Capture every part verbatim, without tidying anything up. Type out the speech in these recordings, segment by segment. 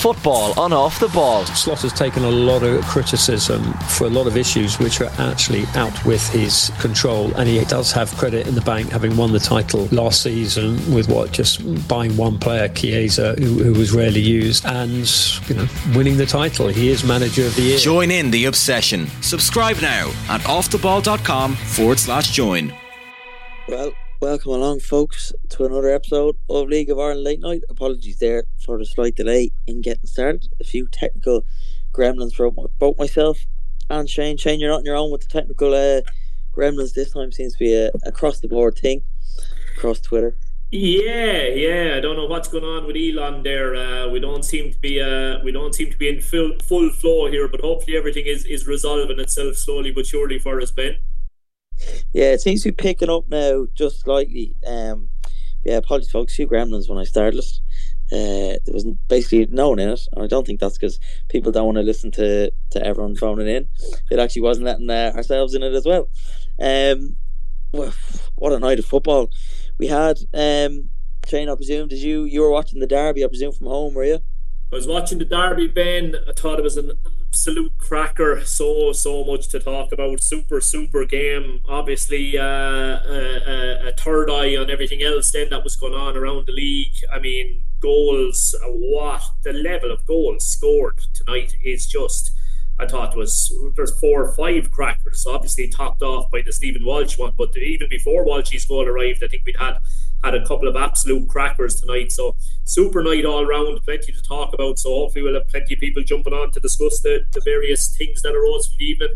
Football on Off the Ball. Slot has taken a lot of criticism for a lot of issues which are actually out with his control, and he does have credit in the bank, having won the title last season with what, just buying one player, Chiesa, who, who was rarely used, and you know, winning the title. He is manager of the year. Join in the obsession. Subscribe now at offtheball.com forward slash join. Well, welcome along, folks, to another episode of League of Ireland Late Night. Apologies there for the slight delay in getting started. A few technical gremlins for both myself and Shane. Shane, you're not on your own with the technical uh, gremlins this time. Seems to be a across the board thing across Twitter. Yeah, yeah. I don't know what's going on with Elon there. Uh, we don't seem to be uh, we don't seem to be in full full flow here, but hopefully everything is, is resolving itself slowly but surely for us, Ben. Yeah, it seems to be picking up now just slightly. Um, yeah, apologies, folks. Few gremlins when I started it. Uh, there was basically no one in it, and I don't think that's because people don't want to listen to, to everyone phoning in. It actually wasn't letting uh, ourselves in it as well. Um, well, what a night of football we had. Um, Shane, I presume, did you you were watching the derby? I presume from home, were you? I was watching the derby, Ben. I thought it was an absolute cracker. So, so much to talk about. Super, super game. Obviously, uh, a, a third eye on everything else then that was going on around the league. I mean, goals, uh, what? The level of goals scored tonight is just... I thought it was there's four or five crackers, obviously topped off by the Stephen Walsh one, but even before Walsh's goal arrived, I think we'd had had a couple of absolute crackers tonight. So super night all round, plenty to talk about. So hopefully we'll have plenty of people jumping on to discuss the, the various things that arose from the evening.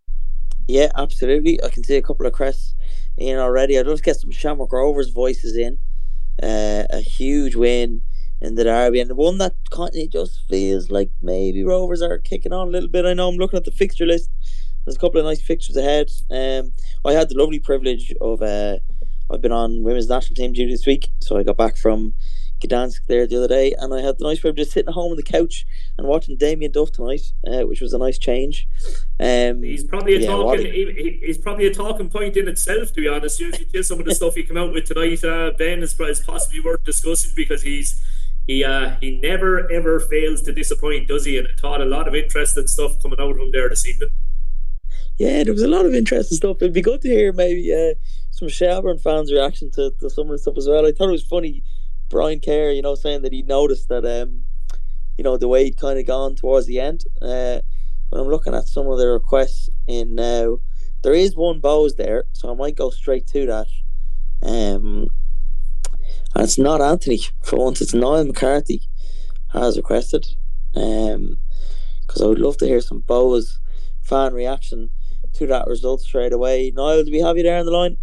Yeah, absolutely. I can see a couple of crests in already. I'd love to get some Shamrock Rovers voices in. Uh, a huge win in the derby, and the one that kind of just feels like maybe Rovers are kicking on a little bit. I know I'm looking at the fixture list. There's a couple of nice fixtures ahead. Um, I had the lovely privilege of uh, I've been on women's national team duty this week, so I got back from Gdansk there the other day, and I had the nice privilege of sitting at home on the couch and watching Damien Duff tonight, uh, which was a nice change. Um, he's probably a yeah, talking. a, he, he's probably a talking point in itself, to be honest. Just some of the stuff he came out with tonight, uh, Ben, is, is possibly worth discussing because he's. He uh, he never ever fails to disappoint, does he? And I thought a lot of interesting stuff coming out of him there this evening. Yeah, there was a lot of interesting stuff. It'd be good to hear maybe uh, some Shelbourne fans' reaction to, to some of the stuff as well. I thought it was funny, Brian Kerr, you know, saying that he noticed that, um, you know, the way he'd kind of gone towards the end. Uh, when I'm looking at some of the requests in now, there is one Bose there, so I might go straight to that. Um. And it's not Anthony for once, it's Niall McCarthy has requested, um because I would love to hear some Boas fan reaction to that result straight away. Niall, do we have you there on the line?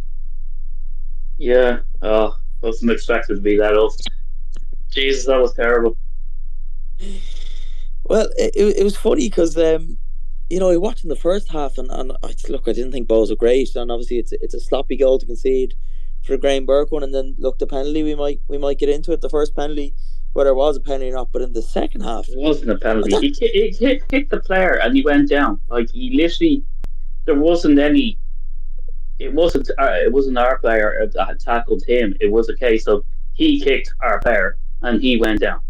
Yeah, oh, wasn't expected to be that up. Jesus, that was terrible. Well, it, it was funny because um you know, watching the first half and, and I, look, I didn't think Bows were great, and obviously it's it's a sloppy goal to concede for Graham Burke one, and then look, the penalty, we might we might get into it. The first penalty, whether it was a penalty or not, but in the second half, it wasn't a penalty. He, kicked, he hit, hit the player and he went down. Like, he literally, there wasn't any. It wasn't. Uh, it wasn't our player that had tackled him. It was a case of he kicked our player and he went down.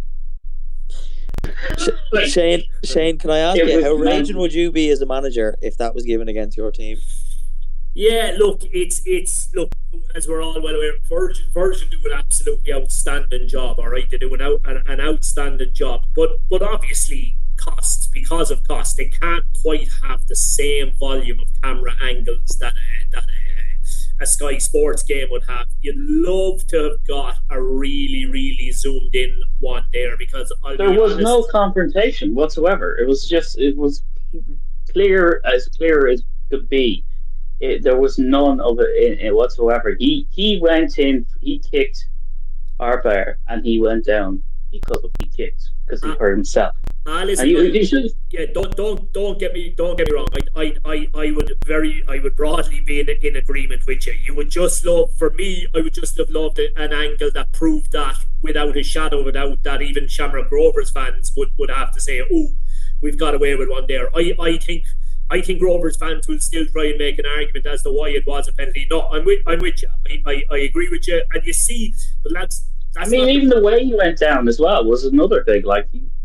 Like, Shane, Shane, can I ask you, how raging would you be as a manager if that was given against your team? Yeah, look, it's it's look, as we're all well aware, Virgin, Virgin do an absolutely outstanding job. All right, they do an out an, an outstanding job, but but obviously cost because of cost, they can't quite have the same volume of camera angles that uh, that uh, a Sky Sports game would have. You'd love to have got a really really zoomed in one there, because I'll there be was honest, no confrontation whatsoever. It was just it was clear as clear as could be. It, there was none of it in, in whatsoever. He he went in, he kicked our player, and he went down because of he kicked because he uh, hurt himself. Ah, listen, you, you, you yeah, don't don't don't get me don't get me wrong. I I, I, I would very I would broadly be in in agreement with you. You would just love, for me, I would just have loved an angle that proved that without a shadow of a doubt, that even Shamrock Rovers fans would, would have to say, "Oh, we've got away with one there." I I think. I think Rovers fans will still try and make an argument as to why it was a penalty. No, I'm with, I'm with you. I, I, I agree with you. And you see, but that's, that's I mean, even the way he went down as well was another thing. Like, he,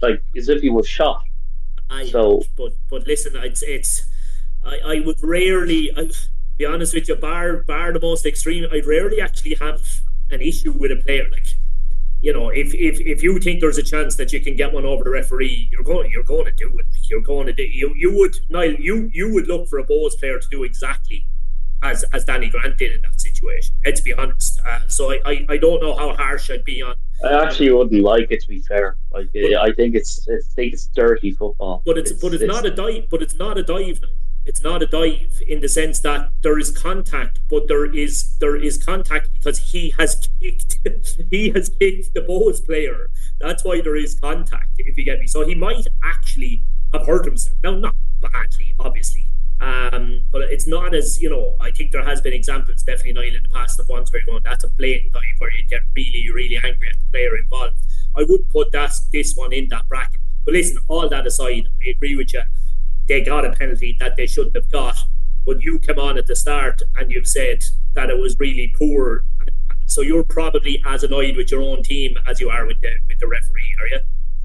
like as if he was shot. I, so, but but listen, it's it's I, I would rarely, I, be honest with you, bar bar the most extreme, I'd rarely actually have an issue with a player. Like, you know, if if if you think there's a chance that you can get one over the referee, you're going you're going to do it. You're going to do you you would Niall, you you would look for a Bohs player to do exactly as as Danny Grant did in that situation. Let's be honest. Uh, so I, I I don't know how harsh I'd be on. I actually wouldn't like it, to be fair. Like, but, I think it's I think it's dirty football. But it's, it's but it's, it's not a dive. But it's not a dive. Now. It's not a dive in the sense that there is contact, but there is there is contact because he has kicked he has kicked the Bohs player. That's why there is contact, if you get me. So he might actually have hurt himself. Now, not badly, obviously. Um, but it's not as, you know, I think there has been examples, definitely Niall, in the past of ones where you're going, that's a blatant dive where you get really, really angry at the player involved. I would put that this one in that bracket. But listen, all that aside, I agree with you. They got a penalty that they shouldn't have got. But you come on at the start and you've said that it was really poor. So you're probably as annoyed with your own team as you are with the with the referee, are you?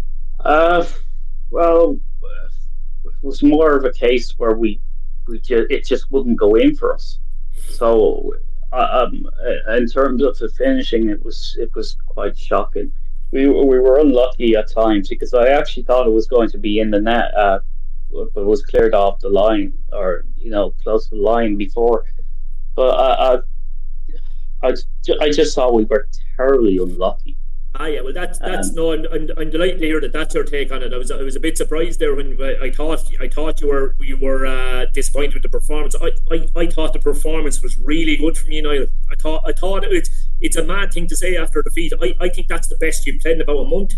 Uh, well, it was more of a case where we we just, it just wouldn't go in for us. So, um, in terms of the finishing, it was it was quite shocking. We we were unlucky at times because I actually thought it was going to be in the net. Uh, but it was cleared off the line, or you know, close to the line before. But I, I, I, I just thought we were terribly unlucky. Ah, yeah. Well, that's that's um, no. I'm, I'm I'm delighted to hear that. That's your take on it. I was I was a bit surprised there when I thought I thought you were you were uh, disappointed with the performance. I, I, I thought the performance was really good from you, Niall. I thought I thought it's it's a mad thing to say after defeat. I, I think that's the best you've played in about a month.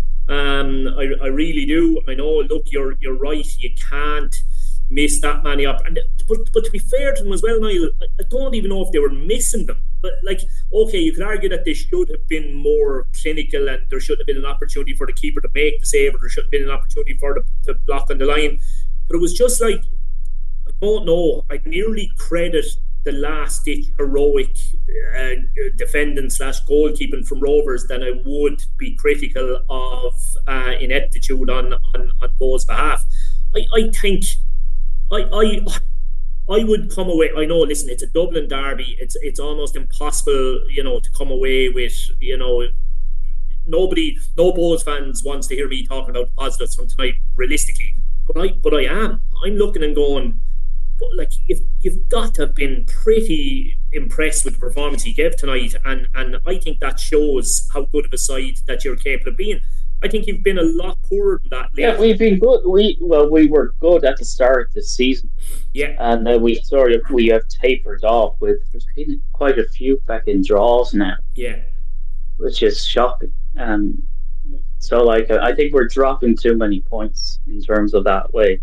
Um, I, I really do. I know. Look, you're you're right. You can't miss that many up. And but but to be fair to them as well, Niall, I, I don't even know if they were missing them. But like, okay, you could argue that they should have been more clinical, and there should have been an opportunity for the keeper to make the save, or there should have been an opportunity for the to block on the line. But it was just like, I don't know. I'd nearly credit the last ditch heroic uh, defending slash goalkeeping from Rovers than I would be critical of uh, ineptitude on on on Bohs' behalf. I, I think I I I would come away. I know. Listen, it's a Dublin derby. It's it's almost impossible, you know, to come away with, you know, nobody, no Bohs fans wants to hear me talking about positives from tonight. Realistically, but I but I am. I'm looking and going. But like, you've, you've got to have been pretty impressed with the performance he gave tonight, and, and I think that shows how good of a side that you're capable of being. I think you've been a lot poorer than that lately. Yeah, we've been good. We well, we were good at the start of the season. Yeah, and uh, we sort of we have tapered off. With there's been quite a few fucking draws now. Yeah, which is shocking. Um, so like I think we're dropping too many points in terms of that way.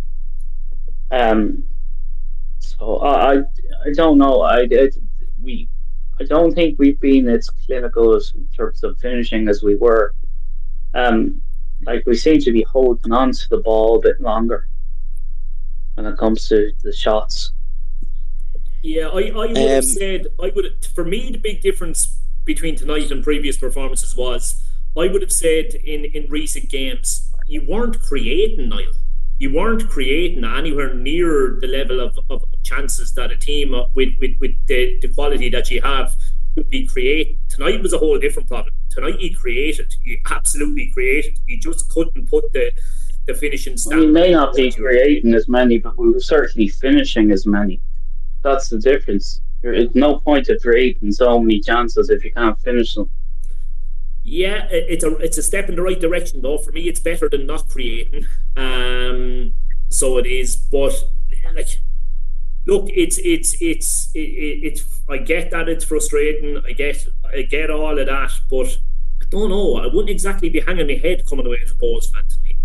Um. So I, I don't know. I, I we I don't think we've been as clinical as in terms of finishing as we were. Um, like we seem to be holding on to the ball a bit longer when it comes to the shots. Yeah, I, I would um, have said I would. For me, the big difference between tonight and previous performances was I would have said in in recent games you weren't creating, Niall. You weren't creating anywhere near the level of, of chances that a team with, with, with the, the quality that you have should be creating. Tonight was a whole different problem. Tonight you created. You absolutely created. You just couldn't put the, the finishing standard. We may not be creating as many, but we were certainly finishing as many. That's the difference. There's no point of creating so many chances if you can't finish them. Yeah, it's a it's a step in the right direction, though. For me, it's better than not creating. Um, so it is. But like, look, it's it's it's it, it, it's. I get that it's frustrating. I get I get all of that, but I don't know. I wouldn't exactly be hanging my head coming away as a Bohs fan tonight.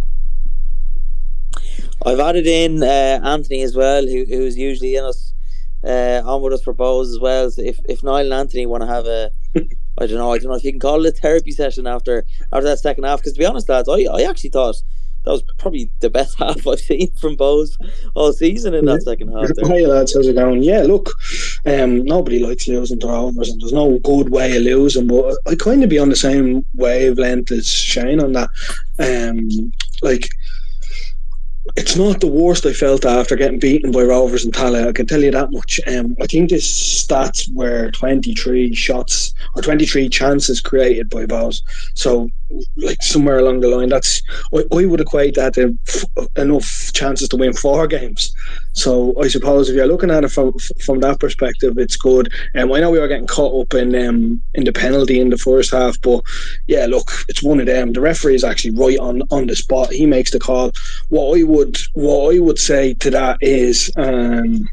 I've added in uh, Anthony as well, who who's usually in us uh, on with us for Bohs as well. So if if Niall and Anthony want to have a I don't know. I don't know if you can call it a therapy session after after that second half. Because to be honest, lads, I, I actually thought that was probably the best half I've seen from Bohs all season in that second half there. Hi lads, how's it going? Yeah, look, um, nobody likes losing to Rovers, and there's no good way of losing, but I kind of be on the same wavelength as Shane on that. Um, like, it's not the worst I felt after getting beaten by Rovers and Tallaght, I can tell you that much. Um, I think this stats were twenty-three shots or twenty-three chances created by Bohs. So, like, somewhere along the line, that's I, I would equate that to f- enough chances to win four games. So, I suppose if you're looking at it from from that perspective, it's good. Um, I know we were getting caught up in um, in the penalty in the first half, but yeah, look, it's one of them. The referee is actually right on, on the spot. He makes the call. What I would what I would say to that is um,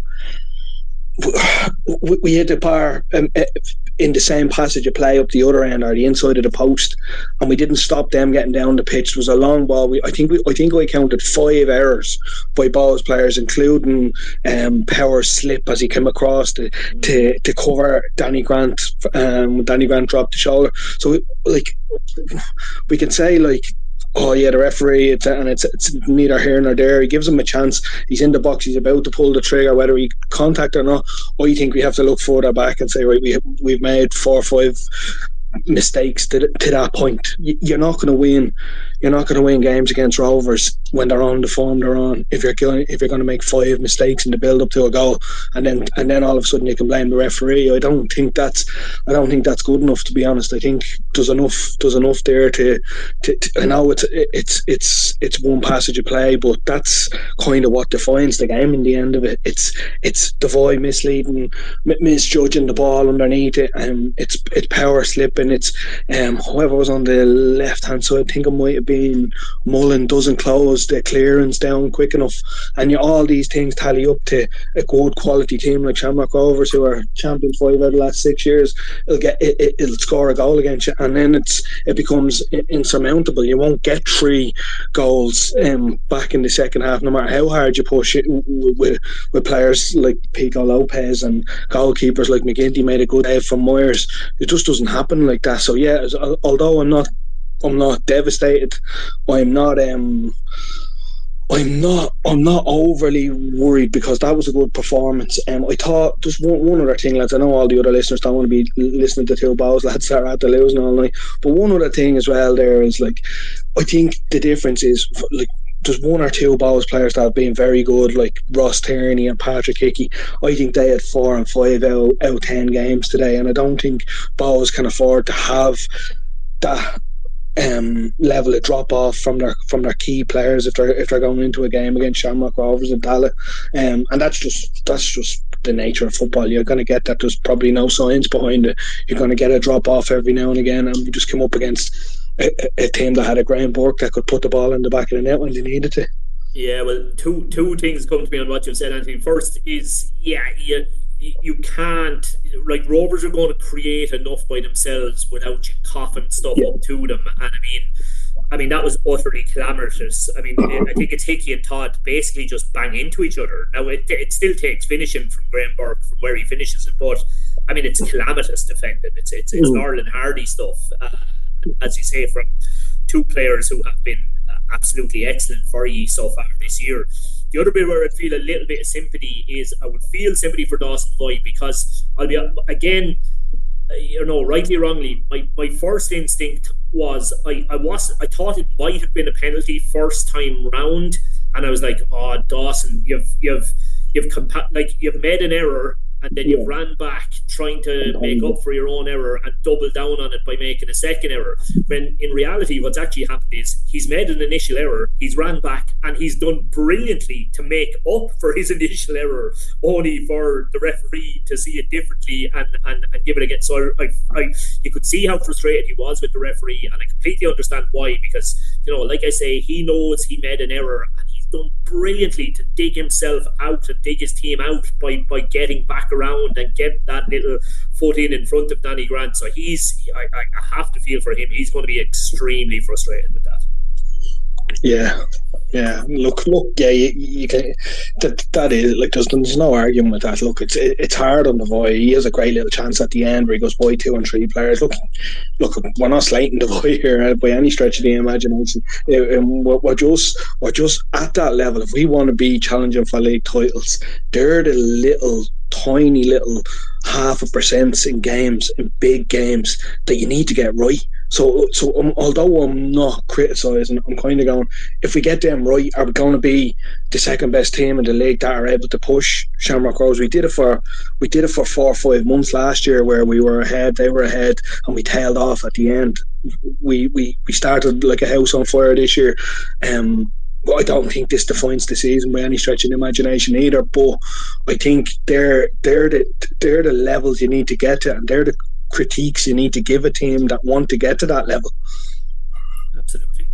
we, we hit the bar um, in the same passage of play up the other end or the inside of the post, and we didn't stop them getting down the pitch. It was a long ball. We, I think we, I think I counted five errors by Bohs players, including um, Power's slip as he came across to to, to cover Danny Grant. Um, Danny Grant dropped the shoulder. So, like, we can say, like, oh yeah, the referee, it's, and it's it's neither here nor there. He gives him a chance. He's in the box. He's about to pull the trigger, whether he contact or not. I think we have to look further back and say, right, we we've made four or five mistakes to, to that point. You're not going to win. You're not going to win games against Rovers when they're on the form they're on. If you're going, if you're going to make five mistakes in the build up to a goal, and then and then all of a sudden you can blame the referee. I don't think that's I don't think that's good enough, to be honest. I think there's enough there's enough there to, to, to I know it's it's it's it's one passage of play, but that's kind of what defines the game in the end of it. It's it's Devoy misleading, misjudging the ball underneath it, and um, it's it's Power slipping. It's um, whoever was on the left hand side. I think it might have been Mullen doesn't close the clearance down quick enough, and you, all these things tally up to a good quality team like Shamrock Rovers, who are champions five out of the last six years. It'll get it, it, it'll score a goal against you, and then it's it becomes insurmountable. You won't get three goals um, back in the second half, no matter how hard you push it. With with players like Pico Lopez and goalkeepers like McGinty made a good save from Moyers. It just doesn't happen like that. So yeah, although I'm not I'm not devastated, I'm not um I'm not I'm not overly worried, because that was a good performance. Um, I thought just one, one other thing, lads. I know all the other listeners don't want to be listening to two Bohs lads that are at the losing all night, but one other thing as well there is, like, I think the difference is, like, there's one or two Bohs players that have been very good, like Ross Tierney and Patrick Hickey. I think they had four and five out out ten games today, and I don't think Bohs can afford to have that um, level of drop off from their from their key players if they're if they're going into a game against Shamrock Rovers and Tallaght. Um, and that's just that's just the nature of football. You're going to get that. There's probably no science behind it. You're going to get a drop off every now and again, and we just come up against A, a team that had a Graham Burke that could put the ball in the back of the net when they needed to. Yeah, well, two two things come to me on what you've said, Anthony. First is, yeah, you, you can't, like, Rovers are going to create enough by themselves without you coughing stuff yeah. up to them. And I mean, I mean that was utterly calamitous. I mean, I think it's Hickey and Todd basically just bang into each other. Now, it, it still takes finishing from Graham Burke from where he finishes it, but I mean, it's calamitous defending. It's it's, it's mm. Laurel Hardy stuff. Uh, as you say, from two players who have been uh, absolutely excellent for you so far this year. The other bit where I feel a little bit of sympathy is I would feel sympathy for Dawson Devoy, because I'll be again, uh, you know, rightly or wrongly, my, my first instinct was I, I was I thought it might have been a penalty first time round, and I was like, oh, Dawson, you've you've you've compa- like you've made an error, and then you've ran back trying to make up for your own error and double down on it by making a second error. When in reality, what's actually happened is he's made an initial error, he's ran back, and he's done brilliantly to make up for his initial error, only for the referee to see it differently and, and, and give it again. So I, I, I, you could see how frustrated he was with the referee, and I completely understand why, because, you know, like I say, he knows he made an error, and he's done brilliantly to dig himself out and dig his team out by, by getting back around and getting that little foot in in front of Danny Grant. So he's I, I have to feel for him. He's going to be extremely frustrated with that. Yeah, Yeah, look, look, yeah, you, you can. That that is like there's, there's no argument with that. Look, it's it, it's hard on the boy. He has a great little chance at the end where he goes by two and three players. Look, look, we're not slating the boy here by any stretch of the imagination. Um, we're, we're just we're just at that level. If we want to be challenging for league titles, they're the little tiny little half a percent in games, in big games that you need to get right. So, so um, although I'm not criticising, I'm kind of going, if we get them right, are we going to be the second best team in the league that are able to push Shamrock Rovers? We did it for we did it for four or five months last year, where we were ahead, they were ahead, and we tailed off at the end. We we, we started like a house on fire this year. Um, I don't think this defines the season by any stretch of the imagination either. But I think they're they're the they're the levels you need to get to, and they're the critiques you need to give a team that want to get to that level. Absolutely.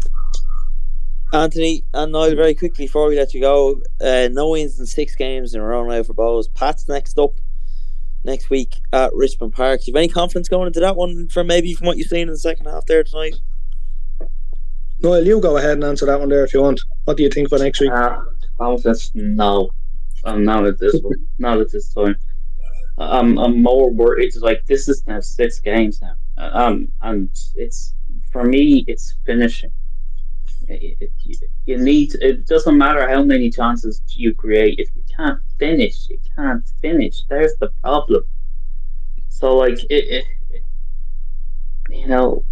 Anthony and Niall, very quickly before we let you go, uh, no wins in six games in a row now for Bohs. Pat's next up next week at Richmond Park. Do you have any confidence going into that one from maybe from what you've seen in the second half there tonight? Noel, you go ahead and answer that one there if you want. What do you think for next week? Uh, confidence? No. Um, not at this one. Not at this time. I'm I'm more worried. It's like this is now six games now. Um, and it's for me, it's finishing. It, it, you, you need. It doesn't matter how many chances you create. If you can't finish, you can't finish. There's the problem. So like it, it you know,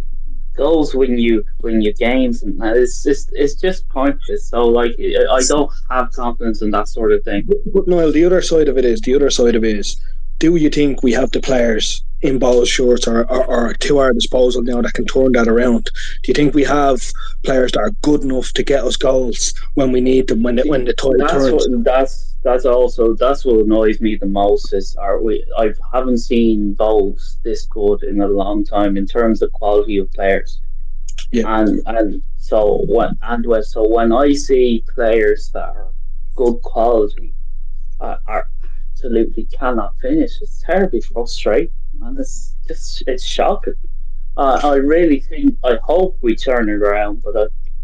goals win you win you games, and it's just it's just pointless. So like I don't have confidence in that sort of thing. But Noel, the other side of it is the other side of it is. Do you think we have the players in Bohs shorts or, or, or to our disposal now that can turn that around? Do you think we have players that are good enough to get us goals when we need them, when the, when the tide that's turns? What, that's that's also that's what annoys me the most is are we I haven't seen Bohs this good in a long time in terms of quality of players. Yeah. And and so when and when, so when I see players that are good quality uh, are absolutely cannot finish, it's terribly frustrating, and it's just it's shocking. Uh, I really think I hope we turn it around, but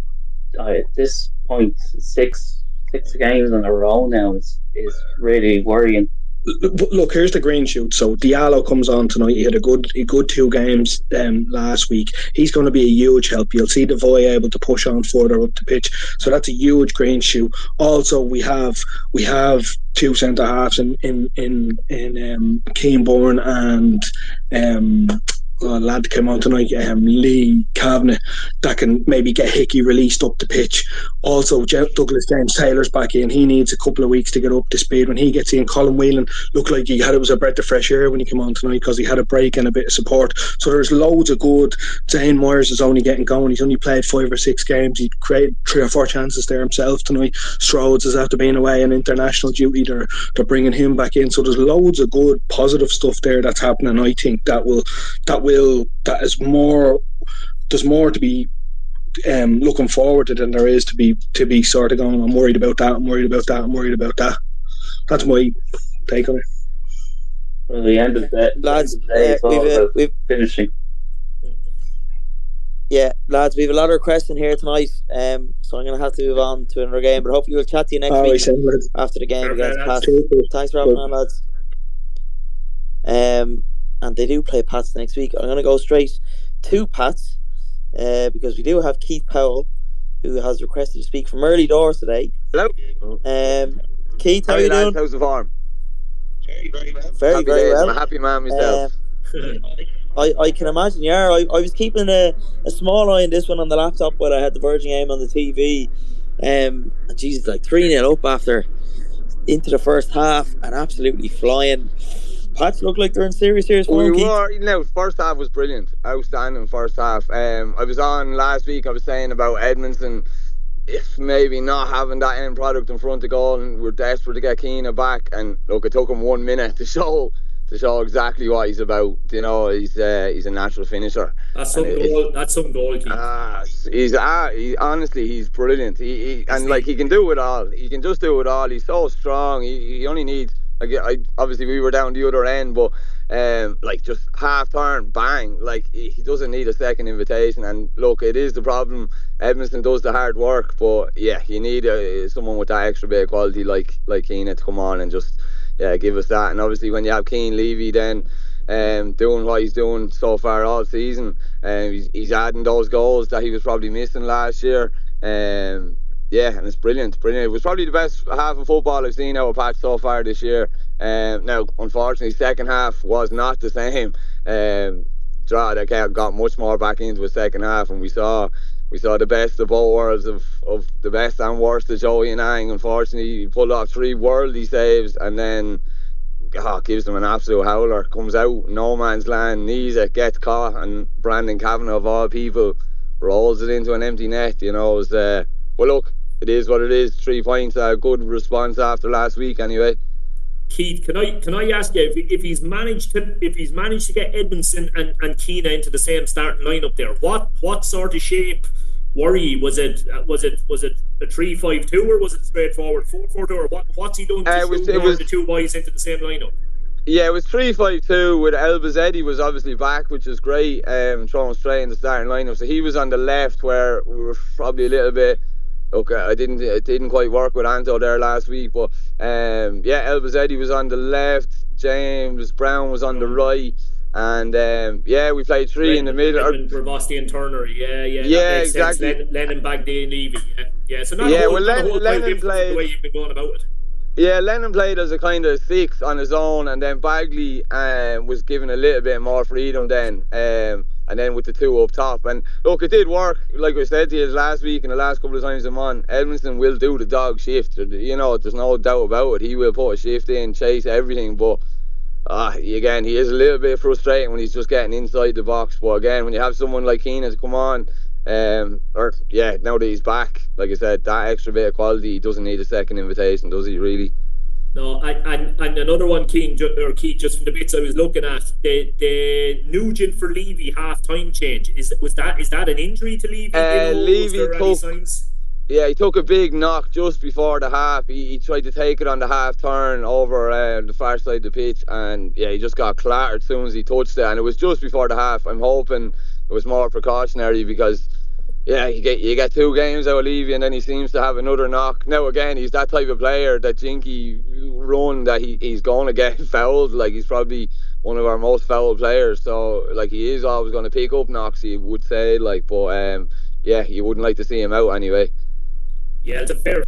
I, I, at this point, six six games in a row now is is really worrying. Look, here's the green shoot. So Diallo comes on tonight. He had a good, a good two games um, last week. He's going to be a huge help. You'll see Devoy able to push on further up the pitch. So that's a huge green shoot. Also, we have we have two centre halves in in in in um, Keane-Bourne and um, a lad that came on tonight, um, Lee Kavanagh, that can maybe get Hickey released up the pitch. Also, Douglas James Taylor's back in. He needs a couple of weeks to get up to speed. When he gets in, Colin Whelan looked like he had it was a breath of fresh air when he came on tonight because he had a break and a bit of support. So there's loads of good. Zane Myers is only getting going. He's only played five or six games. He created three or four chances there himself tonight. Strodes is after being away on international duty. They're, they're bringing him back in. So there's loads of good, positive stuff there that's happening. I think that will that will Will, that is more. There's more to be um, looking forward to than there is to be to be sort of going. I'm worried about that. I'm worried about that. I'm worried about that. That's my take on it. Well, the end of the lads, the day, uh, we've, uh, we've finishing. Yeah, lads, we have a lot of requests in here tonight, um, so I'm going to have to move on to another game. But hopefully, we'll chat to you next oh, week said, after the game okay, against Pats. Thanks for having on, lads. Um. And they do play Pats next week. I'm going to go straight to Pats uh, because we do have Keith Powell, who has requested to speak from early doors today. Hello. Um, Keith, how, how are you doing? How's the farm? Very, very well. Very, happy very days. well. I'm a happy man myself. Um, I, I can imagine, yeah. I, I was keeping a, a small eye on this one on the laptop when I had the Virgin game on the T V. Um, and Jesus, like three nil up after into the first half and absolutely flying. Pats look like they're in serious, serious form. We were, you know, first half was brilliant. Outstanding first half. Um, I was on last week, I was saying about Edmondson, if maybe not having that end product in front of goal, and we're desperate to get Keane back. And look, it took him one minute to show to show exactly what he's about. You know, he's uh, he's a natural finisher. That's some and goal. It, that's some goal. Keith. Uh, he's uh, he, honestly, he's brilliant. He, he and like he can do it all. He can just do it all. He's so strong. He, he only needs. Like, I, obviously we were down the other end, but Um, like just half turn, bang! Like he doesn't need a second invitation. And look, it is the problem. Edmondson does the hard work, but yeah, you need uh, someone with that extra bit of quality like like Keane to come on and just yeah give us that. And obviously, when you have Keane Levy, then um, doing what he's doing so far all season, um, he's, he's adding those goals that he was probably missing last year. Um, yeah, and it's brilliant, brilliant. It was probably the best half of football I've seen out of Patch so far this year. Um, now, unfortunately, second half was not the same. Um, Drogheda got much more back into the second half, and we saw we saw the best of both worlds of, of the best and worst of Joey Nang. Unfortunately, he pulled off three worldly saves, and then oh, gives them an absolute howler. Comes out no man's land, knees it, gets caught, and Brandon Kavanagh of all people rolls it into an empty net. You know, it was, uh, well, look, it is what it is. Three points, a good response after last week, anyway. Keith, can I can I ask you if, if he's managed to if he's managed to get Edmondson and, and Keane into the same starting lineup there, what what sort of shape were he? Was it was it was it a three five two or was it straightforward four four two, or what what's he doing to uh, it was, it was, the two boys into the same lineup? Yeah, it was three five two with Elbazetti was obviously back, which is great, um, throwing straight in the starting lineup. So he was on the left where we were probably a little bit. Okay, I didn't it didn't quite work with Anto there last week, but um, yeah, Elbazetti was on the left, James Brown was on the right, and um, yeah, we played three Len, in the middle. Bravosti and Turner, yeah, yeah, yeah, that makes exactly. Sense. Len, Lennon, Bagday, and Levy, yeah, yeah. So not yeah, a whole, well, not Len, a whole Lennon played the way you've been going about it. Yeah, Lennon played as a kind of six on his own, and then Bagley um, was given a little bit more freedom then, um, and then with the two up top. And look, it did work. Like I said to you last week and the last couple of times I'm on, Edmondson will do the dog shift. You know, there's no doubt about it. He will put a shift in, chase everything, but uh, again, he is a little bit frustrating when he's just getting inside the box. But again, when you have someone like Keenan to come on, Um, or yeah, now that he's back, like I said, that extra bit of quality, he doesn't need a second invitation, does he? Really? No, and and, and another one, Keane or Keith, just from the bits I was looking at, the the Nugent for Levy half time change is was that is that an injury to Levy? Uh, you know, Levy was took, yeah, he took a big knock just before the half. He, he tried to take it on the half turn over uh, the far side of the pitch, and yeah, he just got clattered as soon as he touched it, and it was just before the half. I'm hoping it was more precautionary because. Yeah, you get you get two games out of Levy, and then he seems to have another knock. Now again, he's that type of player that Jinky run that he, he's going to get fouled. Like he's probably one of our most fouled players. So like he is always going to pick up knocks, you would say. Like, but um, yeah, you wouldn't like to see him out anyway. Yeah, it's a fair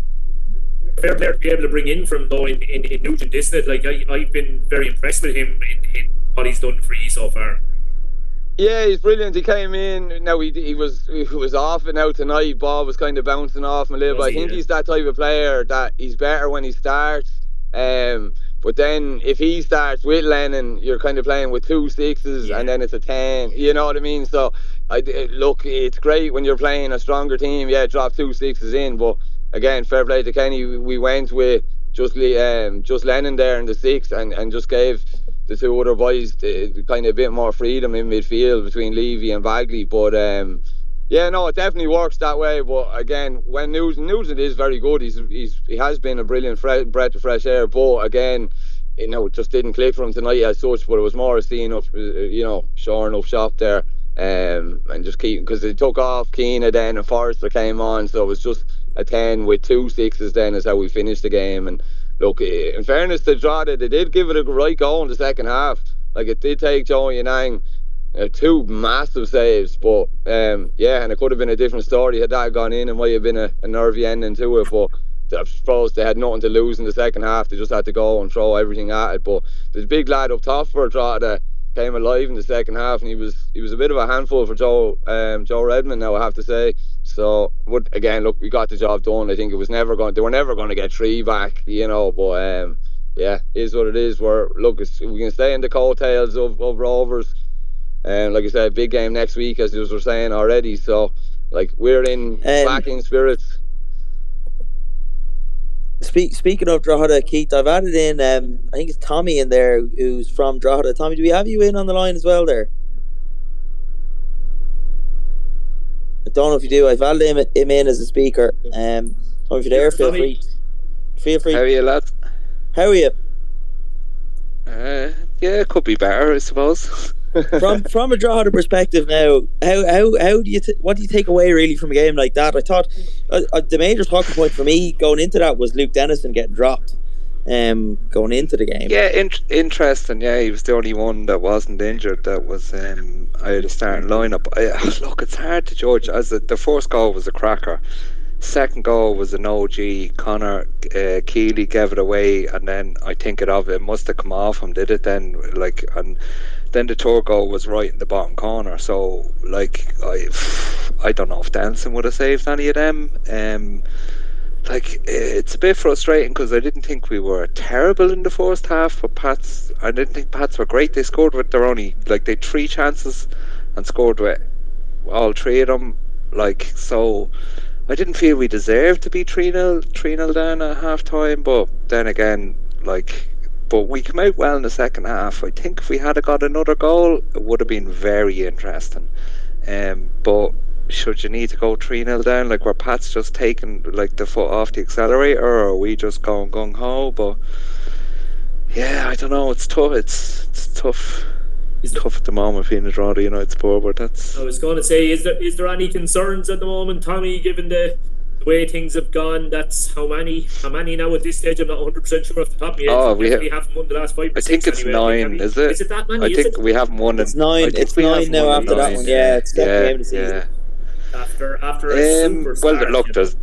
fair player to be able to bring in from though in, in, in Nugent, isn't it? Like I I've been very impressed with him in, in what he's done for you so far. Yeah, he's brilliant. He came in. Now he he was he was off it now tonight. Ball was kind of bouncing off him a little bit. I think he's that type of player that he's better when he starts. Um, but then if he starts with Lennon, you're kind of playing with two sixes, yeah. And then it's a ten. You know what I mean? So I look, it's great when you're playing a stronger team. Yeah, drop two sixes in. But again, fair play to Kenny. We went with just um just Lennon there in the six, and and just gave the two other boys the, kind of a bit more freedom in midfield between Levy and Bagley. But um, yeah, no, it definitely works that way. But again, when Nugent, Nugent is very good, he's he's he has been a brilliant fre- breath of fresh air. But again, you know, it just didn't click for him tonight as such. But it was more seeing up, you know, shoring up shop there, um, and just keep because they took off Keena then and Forrester came on, so it was just a ten with two sixes. Then is how we finished the game. And look, in fairness to Drogheda, they did give it a right go in the second half. Like, it did take Joey Nang uh, two massive saves, but um, yeah, and it could have been a different story had that gone in. It might have been a, a nervy ending to it, but I suppose they had nothing to lose in the second half. They just had to go and throw everything at it. But the big lad up top for Drogheda came alive in the second half, and he was he was a bit of a handful for Joe um, Joe Redmond now, I have to say. So, but again, look, we got the job done. I think it was never going. They were never going to get three back, you know. But um, yeah, it is what it is. We're look, it's, we can stay in the coattails of, of Rovers, and um, like I said, big game next week, as you were saying already. So, like, we're in um, backing spirits. Speak, speaking of Drogheda, Keith, I've added in. Um, I think it's Tommy in there who's from Drogheda. Tommy, do we have you in on the line as well there? I don't know if you do. I've added him, him in as a speaker. Um, Tommy, if you're there, feel free. Feel free. How are you, lads? How are you? Uh, yeah, it could be better, I suppose. from from a Drogheda perspective now, how how how do you t- what do you take away really from a game like that? I thought uh, uh, the major talking point for me going into that was Luke Dennison getting dropped. Um, going into the game, yeah, in- interesting. Yeah, he was the only one that wasn't injured. That was um, I had a starting lineup. I, look, it's hard to judge. As a, the first goal was a cracker. Second goal was an O G. Connor uh, Keeley gave it away, and then I think it of it must have come off him, did it? Then like and. Then the third goal was right in the bottom corner. So, like, I, I don't know if Dennison would have saved any of them. Um, like, it's a bit frustrating because I didn't think we were terrible in the first half. But Pats, I didn't think Pats were great. They scored with their only, like, they had three chances and scored with all three of them. Like, so I didn't feel we deserved to be three nil down at half time. But then again, like. But we came out well in the second half. I think if we had got another goal, it would have been very interesting. Um, but should you need to go three nil down, like were Pats just taking like the foot off the accelerator, or are we just going gung ho? But yeah, I don't know. It's tough. It's it's tough. It's tough at the moment being a Drogheda United supporter. But that's. I was going to say, is there is there any concerns at the moment, Tommy, given the the way things have gone? That's how many how many now at this stage? I'm not one hundred percent sure off the top of my head. Oh, we, we haven't won the last five. I think it's anyway. nine. We, is it? Is it that many? I is think it? we haven't won. It's nine. It's nine now after that one. Yeah, it's second yeah, game of the season. Yeah. After after a um, super well, start, look, there's.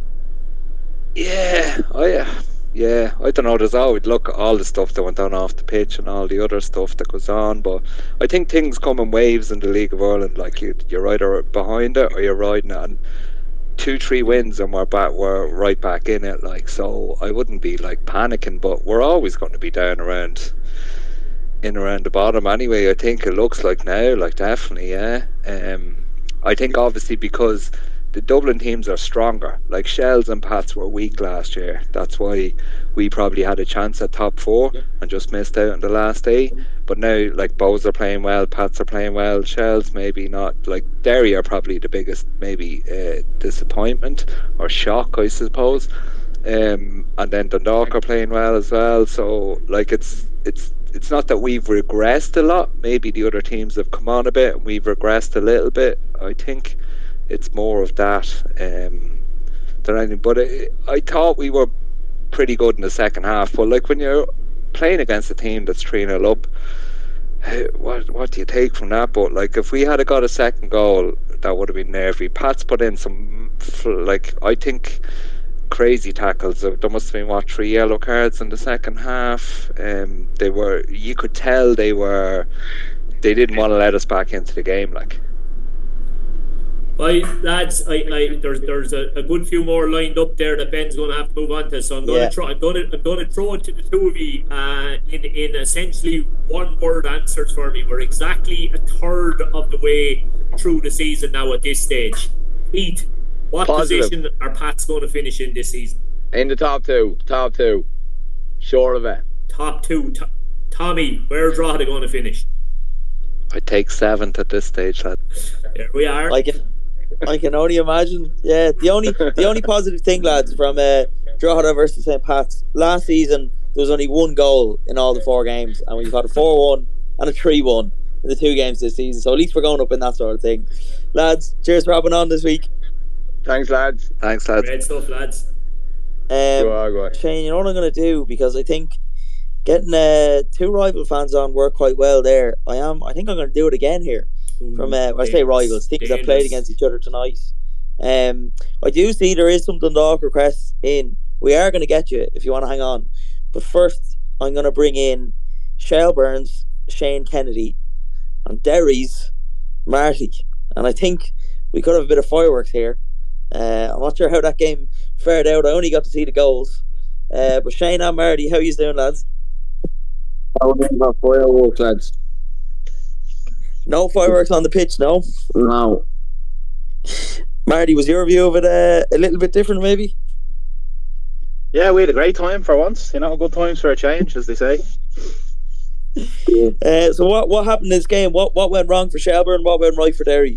Yeah, oh yeah, yeah. I don't know. There's always look at all the stuff that went on off the pitch and all the other stuff that goes on, but I think things come in waves in the League of Ireland. Like you, you're either behind it or you're riding it. And two, three wins and we're back. We're right back in it. Like so, I wouldn't be like panicking, but we're always going to be down around, in around the bottom anyway. I think it looks like now, like definitely, yeah. Um, I think obviously because the Dublin teams are stronger. Like Shells and Pats were weak last year. That's why we probably had a chance at top four and just missed out in the last eight. But now, like Bows are playing well, Pats are playing well, Shells maybe not. Like Derry are probably the biggest maybe uh, disappointment or shock, I suppose. Um, and then Dundalk are playing well as well. So like it's it's it's not that we've regressed a lot. Maybe the other teams have come on a bit and we've regressed a little bit. I think it's more of that um, than anything. But it, I thought we were pretty good in the second half. But like when you're playing against a team that's three nil up, what what do you take from that? But like if we had got a second goal, that would have been nervy. Pat's put in some like I think crazy tackles. There must have been what three yellow cards in the second half. Um, they were you could tell they were they didn't want to let us back into the game. Like. I, lads, I, I, there's there's a, a good few more lined up there that Ben's going to have to move on to. So I'm going yeah. to try. I'm going to I'm going to throw it to the two of you uh, in in essentially one word answers for me. We're exactly a third of the way through the season now at this stage. Pete, what Positive. position are Pats going to finish in this season? In the top two. Top two. Sure of it. Top two. To- Tommy, where's Drogheda going to finish? I take seventh at this stage, lad. There we are. I can, I can only imagine. Yeah, the only the only positive thing, lads, from uh, Drogheda versus Saint Pat's last season, there was only one goal in all the four games, and we've got a four one and a three one in the two games this season. So at least we're going up in that sort of thing, lads. Cheers for having on this week. Thanks, lads. Thanks, lads. Great stuff, lads. Um, go on, go on. Shane, you know what I'm going to do, because I think getting uh, two rival fans on worked quite well there. I am. I think I'm going to do it again here. Ooh, From uh, I say rivals, teams that played against each other tonight. Um, I do see there is some Dundalk requests in. We are going to get you if you want to hang on. But first, I'm going to bring in Shelburne's Shane Kennedy and Derry's Marty. And I think we could have a bit of fireworks here. Uh, I'm not sure how that game fared out. I only got to see the goals. Uh, but Shane and Marty, how are you doing, lads? How about fireworks, lads? No fireworks on the pitch, no? No. Marty, was your view of it uh, a little bit different, maybe? Yeah, we had a great time for once. You know, good times for a change, as they say. Yeah. Uh, so what what happened in this game? What what went wrong for Shelburne? What went right for Derry?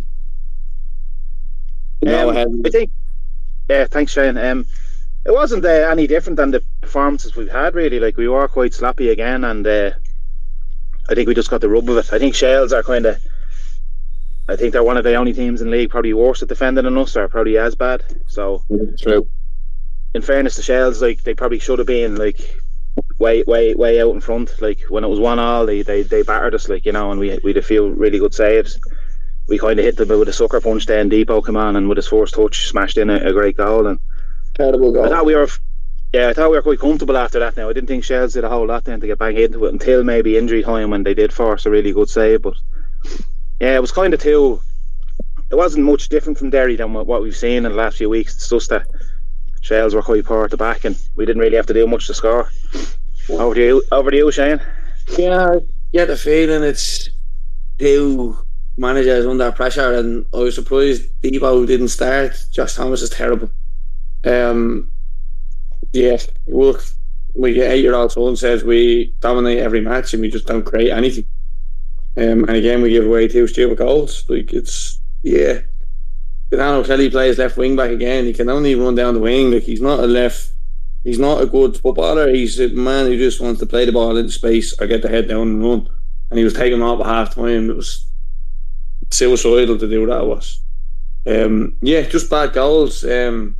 Um, I think, yeah, thanks, Shane. Um, it wasn't uh, any different than the performances we've had, really. Like, we were quite sloppy again, and uh, I think we just got the rub of it. I think Shales are kind of. I think they're one of the only teams in the league probably worse at defending than us, or probably as bad. So true. In fairness to Shales, like they probably should have been like way, way, way out in front. Like when it was one all, they, they, they battered us, like you know, and we we had a few really good saves. We kind of hit them with a sucker punch. Then Depot came on and with his first touch smashed in a, a great goal. And terrible goal. I thought we were, yeah, I thought we were quite comfortable after that. Now I didn't think Shales did a whole lot then to get bang into it until maybe injury time when they did force a really good save. But yeah, it was kind of too. It wasn't much different from Derry than what we've seen in the last few weeks. It's just that Shales were quite poor at the back, and we didn't really have to do much to score. Over to you, over to you, Shane. Yeah, I get the feeling it's two managers under pressure, and I was surprised Debo didn't start. Josh Thomas is terrible. Um, yeah, look, my eight-year-old son says we dominate every match and we just don't create anything. Um, and again, we give away two stupid goals. Like it's yeah. Daniel Kelly plays left wing back again. He can only run down the wing. Like he's not a left. He's not a good footballer. He's a man who just wants to play the ball into space or get the head down and run. And he was taken off at half time. It was suicidal to do that. It was. Um, yeah, just bad goals. Um,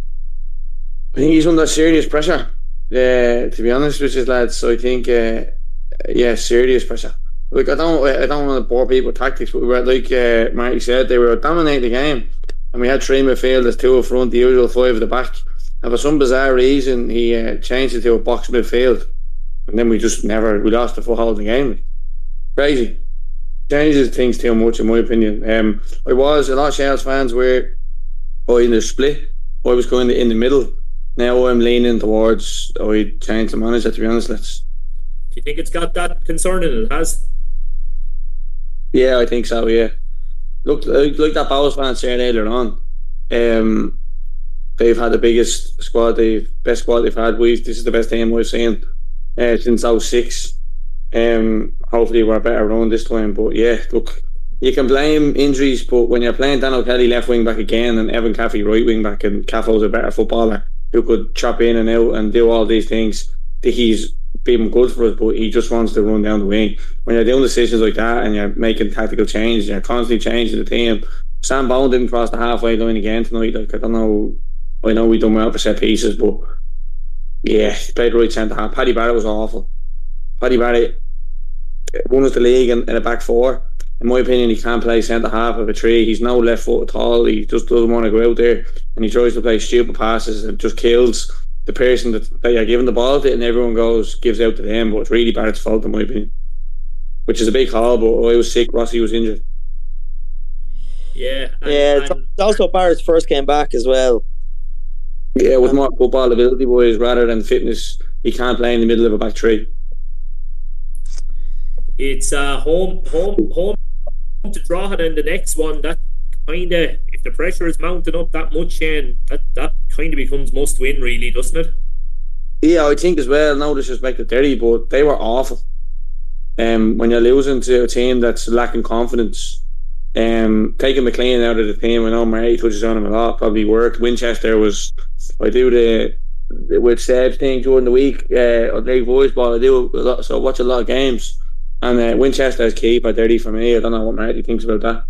I think he's under serious pressure. Uh, to be honest with you, lads, so I think uh, yeah, serious pressure. Like I don't, I don't want to bore people with tactics, but we were like uh, Marty said, they were dominating the game, and we had three midfielders, two up front, the usual five at the back. And for some bizarre reason, he uh, changed it to a box midfield, and then we just never, we lost the foothold of the game. Crazy, changes things too much, in my opinion. Um, I was a lot of Shels fans were, oh, in the split, I was kind of in the middle. Now I'm leaning towards, oh, I changed the manager. To be honest, let's. Do you think it's got that concern in it? Has? Yeah, I think so, yeah. Look, like, like that Bowers fan said earlier on, um, they've had the biggest squad, the best squad they've had. We've, this is the best team we've seen uh, since oh six. Um, hopefully we're better run this time. But yeah, look, you can blame injuries, but when you're playing Daniel Kelly left wing back again and Evan Caffey right wing back, and Caffo's a better footballer who could chop in and out and do all these things, I think he's been good for us, but he just wants to run down the wing. When you're doing decisions like that and you're making tactical changes, you're constantly changing the team. Sam Bowen didn't cross the halfway line again tonight. Like I don't know, I know we done well for set pieces, but yeah, he played right centre half. Paddy Barrett was awful. Paddy Barrett won us the league in, in a back four. In my opinion, he can't play centre half of a three. He's no left foot at all. He just doesn't want to go out there, and he tries to play stupid passes and just kills the person that they are giving the ball to, and everyone goes gives out to them. But it's really Barrett's fault, in my opinion, which is a big call. But I was sick. Rossi was injured. Yeah, and, yeah. It's and also Barrett's first came back as well. Yeah, with more football ability, boys, rather than fitness, he can't play in the middle of a back three. It's uh, home, home, home to draw it, and the next one that kind of, if the pressure is mounting up that much, Shane, that that kind of becomes must win, really, doesn't it? Yeah, I think as well. No disrespect to Derry, but they were awful. Um, when you're losing to a team that's lacking confidence, um, taking McLean out of the team, I know Murray touches on him a lot, probably worked. Winchester was, I do the, the with Seb's thing during the week, uh, on League Voice Ball, I do a lot, so I watch a lot of games. And uh, Winchester is key for Derry for me. I don't know what Marty thinks about that.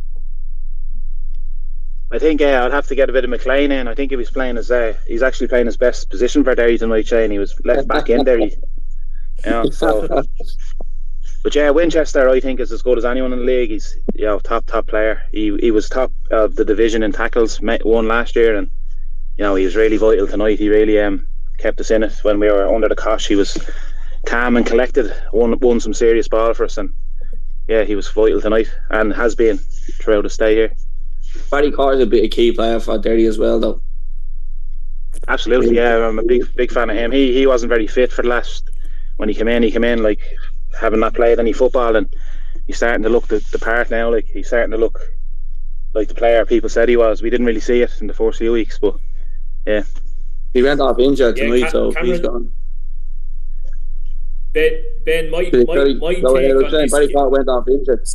I think uh, I'd have to get a bit of McLean in. I think if he's playing his, uh, he's actually playing his best position for Derry tonight, Shane. He was left back in Derry. Yeah, so. But yeah, Winchester, I think, is as good as anyone in the league. He's, you know, top top player. He he was top of the division in tackles, won last year, and you know he was really vital tonight. He really um kept us in it when we were under the cosh. He was calm and collected, won won some serious ball for us, and yeah, he was vital tonight and has been throughout his stay here. Barry Carter's a bit a key player for Derry as well, though. Absolutely, yeah, I'm a big big fan of him. He he wasn't very fit for the last when he came in. He came in like having not played any football, and he's starting to look the, the part now. Like he's starting to look like the player people said he was. We didn't really see it in the first few weeks, but yeah, he went off injured yeah, tonight, Cam- so Cameron, he's gone. Ben, Ben, my, my, Barry, my no, take on this. Barry Carter went off injured.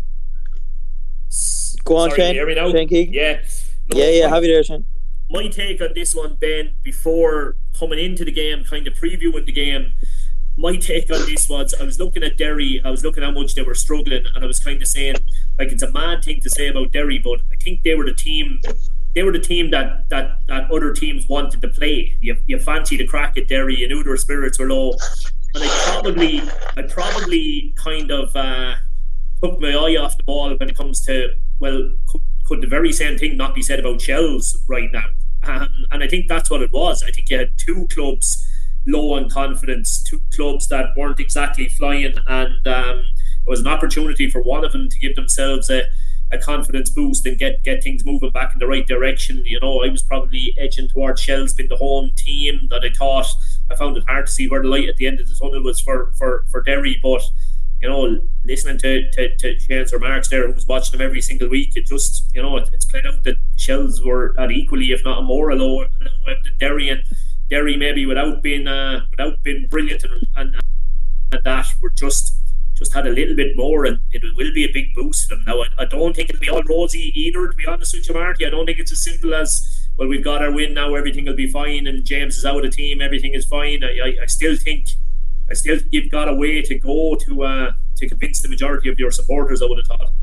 Go on, Sorry, Shane. hear me now? Shane Keegan. Yeah, no, yeah, yeah. my, Have you there, Shane? My take on this one, Ben, before coming into the game, kind of previewing the game. my take on this was, I was looking at Derry, I was looking how much they were struggling, and I was kind of saying, like, it's a mad thing to say about Derry, but I think they were the team they were the team that that, that other teams wanted to play. You, you fancy the crack at Derry, you knew their spirits were low, and I probably I probably kind of uh, took my eye off the ball when it comes to, well, could, could the very same thing not be said about Shells right now? Um, and I think that's what it was. I think you had two clubs low on confidence, two clubs that weren't exactly flying, and um, it was an opportunity for one of them to give themselves a, a confidence boost and get, get things moving back in the right direction. You know, I was probably edging towards Shells being the home team that I thought. I found it hard to see where the light at the end of the tunnel was for, for, for Derry, but you know, listening to, to, to Shane's remarks there, who was watching them every single week, it just, you know, it, it's played out that Shells were at equally, if not more, a lower than Derry, and Derry maybe without being uh, without being brilliant and, and, and that were just just had a little bit more, and it will be a big boost for them. Now, I, I don't think it'll be all rosy either, to be honest with you, Marty. I don't think it's as simple as, well, we've got our win now, everything will be fine, and James is out of the team, everything is fine. I, I, I still think I still think you've got a way to go to uh, to convince the majority of your supporters, I would have thought.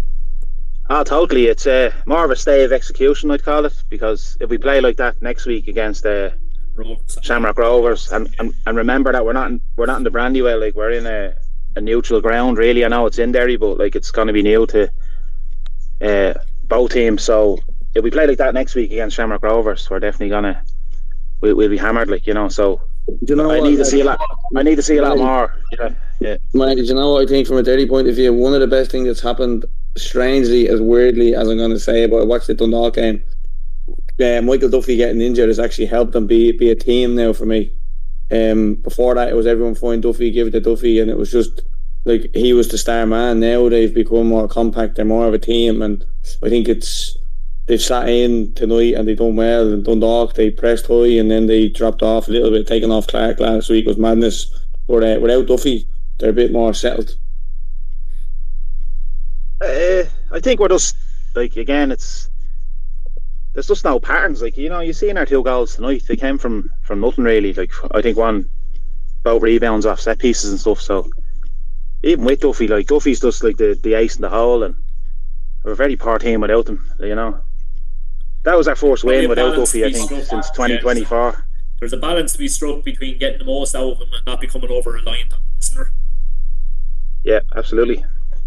Oh, totally. It's uh, more of a stay of execution, I'd call it, because if we play like that next week against uh, Rovers. Shamrock Rovers, and, and and remember that we're not in, we're not in the Brandywell, like we're in a, a neutral ground. Really, I know it's in Derry, but like it's going to be new to uh, both teams. So if we play like that next week against Shamrock Rovers, we're definitely gonna we, we'll be hammered, like, you know. So you know, I what, need to like, see a lot. I need to see a lot more. Yeah, yeah. Man, did you know what I think from a Derry point of view? One of the best things that's happened, strangely as weirdly as I'm going to say, but I watched the Dundalk game. Uh, Michael Duffy getting injured has actually helped them be be a team now for me. Um, before that, it was everyone find Duffy, give it to Duffy, and it was just like he was the star man. Now they've become more compact, they're more of a team, and I think it's they've sat in tonight and they've done well. And Dundalk, they pressed high and then they dropped off a little bit. Taking off Clark last week was madness, but uh, without Duffy, they're a bit more settled. Uh, I think we're just like, again, it's there's just no patterns. Like, you know, you see in our two goals tonight, they came from from nothing really. Like, I think one about rebounds off set pieces and stuff. So even with Duffy, like Duffy's just like the, the ace in the hole, and we're a very poor team without him. You know, that was our first win without Duffy, I think, since twenty twenty-four. There's a balance to be struck between getting the most out of him and not becoming over reliant on the listener. Yeah, absolutely.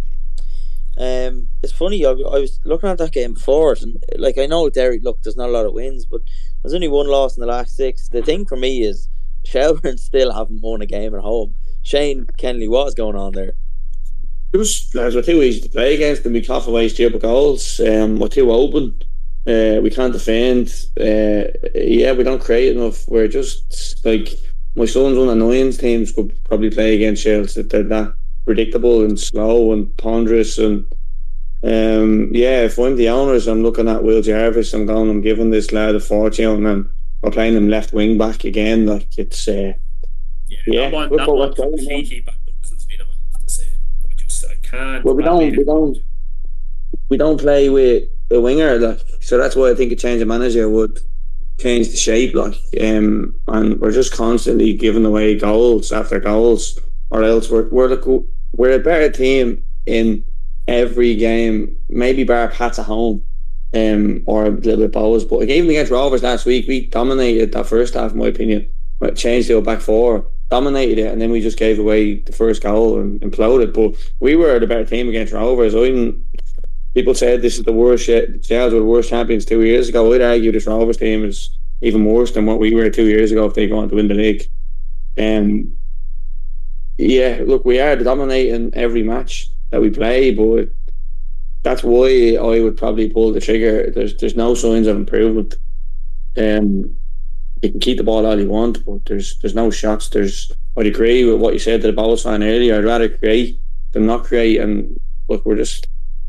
Um, it's funny, I, I was looking at that game before, and like, I know Derry, look, there's not a lot of wins, but there's only one loss in the last six. The thing for me is Shelbourne still haven't won a game at home. Shane Kennelly, what's going on there? It was, lads, we're too easy to play against them. We cough away stupid goals. Um, we're too open. Uh, we can't defend. Uh, yeah, we don't create enough. We're just like, my son's one of Nines teams could probably play against Shells, that they're that predictable and slow and ponderous. And um, yeah, if I'm the owners, I'm looking at Will Jarvis, I'm going, I'm giving this lad a fortune, and we're playing him left wing back again. Like, it's uh, yeah, yeah. That one, that one completely bamboozles me, I have to say. I just I can't. Well, we don't, we don't, we don't play with a winger, like, so that's why I think a change of manager would change the shape, like, um, and we're just constantly giving away goals after goals, or else we're we're like, we're a better team in every game. Maybe bar Pats at home, um, or a little bit Bows, but like, even against Rovers last week, we dominated that first half, in my opinion. We changed to a back four, dominated it, and then we just gave away the first goal and imploded. But we were the better team against Rovers. I People said this is the worst. Shells were the worst champions two years ago. I'd argue this Rovers team is even worse than what we were two years ago if they go on to win the league. Um, yeah, look, we are dominating every match that we play, but that's why I would probably pull the trigger. There's there's no signs of improvement. Um, you can keep the ball all you want, but there's there's no shots. There's I'd agree with what you said to the Bows fan earlier. I'd rather create than not create. And look, we're just.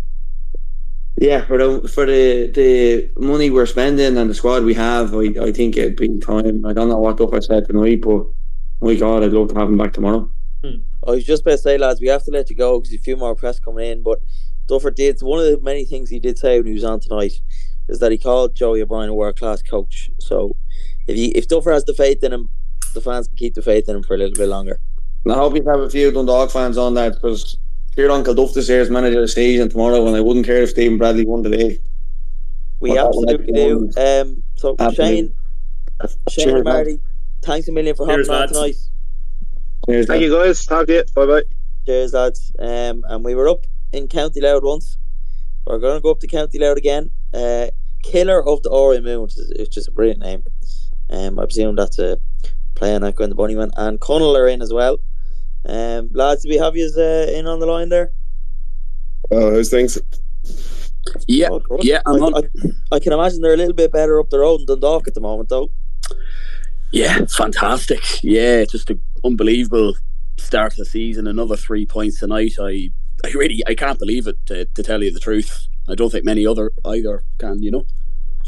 Yeah, for the for the the money we're spending and the squad we have, I, I think it'd be time. I don't know what Duffer said tonight, but my God, I'd love to have him back tomorrow. Hmm. I was just about to say, lads, we have to let you go because there's a few more press coming in. But Duffer did, one of the many things he did say when he was on tonight is that he called Joey O'Brien a world class coach. So if he, if Duffer has the faith in him, the fans can keep the faith in him for a little bit longer. And I hope you have a few Dundalk fans on that, because Kieran Kilduff this year is manager of the season tomorrow, and I wouldn't care if Stephen Bradley won the league. We But absolutely do. Um, so Absolutely. Shane, Shane Cheers, and Marty, thanks a million for Cheers, hopping on lads. tonight. Cheers, Thank you, guys. Talk to you. Bye bye. Cheers, lads. Um, and we were up in County Loud once. We're going to go up to County Loud again. Uh, Killer of the Orion Moon, which is, it's just a brilliant name. Um, I presume that's a play on Echo and the Bunnyman. And Connell are in as well. Um, lads, do we have you uh, in on the line there? Oh, how's things? Yeah, Oh, good. yeah, I'm I, on. I, I can imagine they're a little bit better up the road in Dundalk at the moment, though. Yeah, fantastic. Yeah, just an unbelievable start of the season. Another three points tonight. I, I really, I can't believe it. To, to tell you the truth, I don't think many other either can. You know.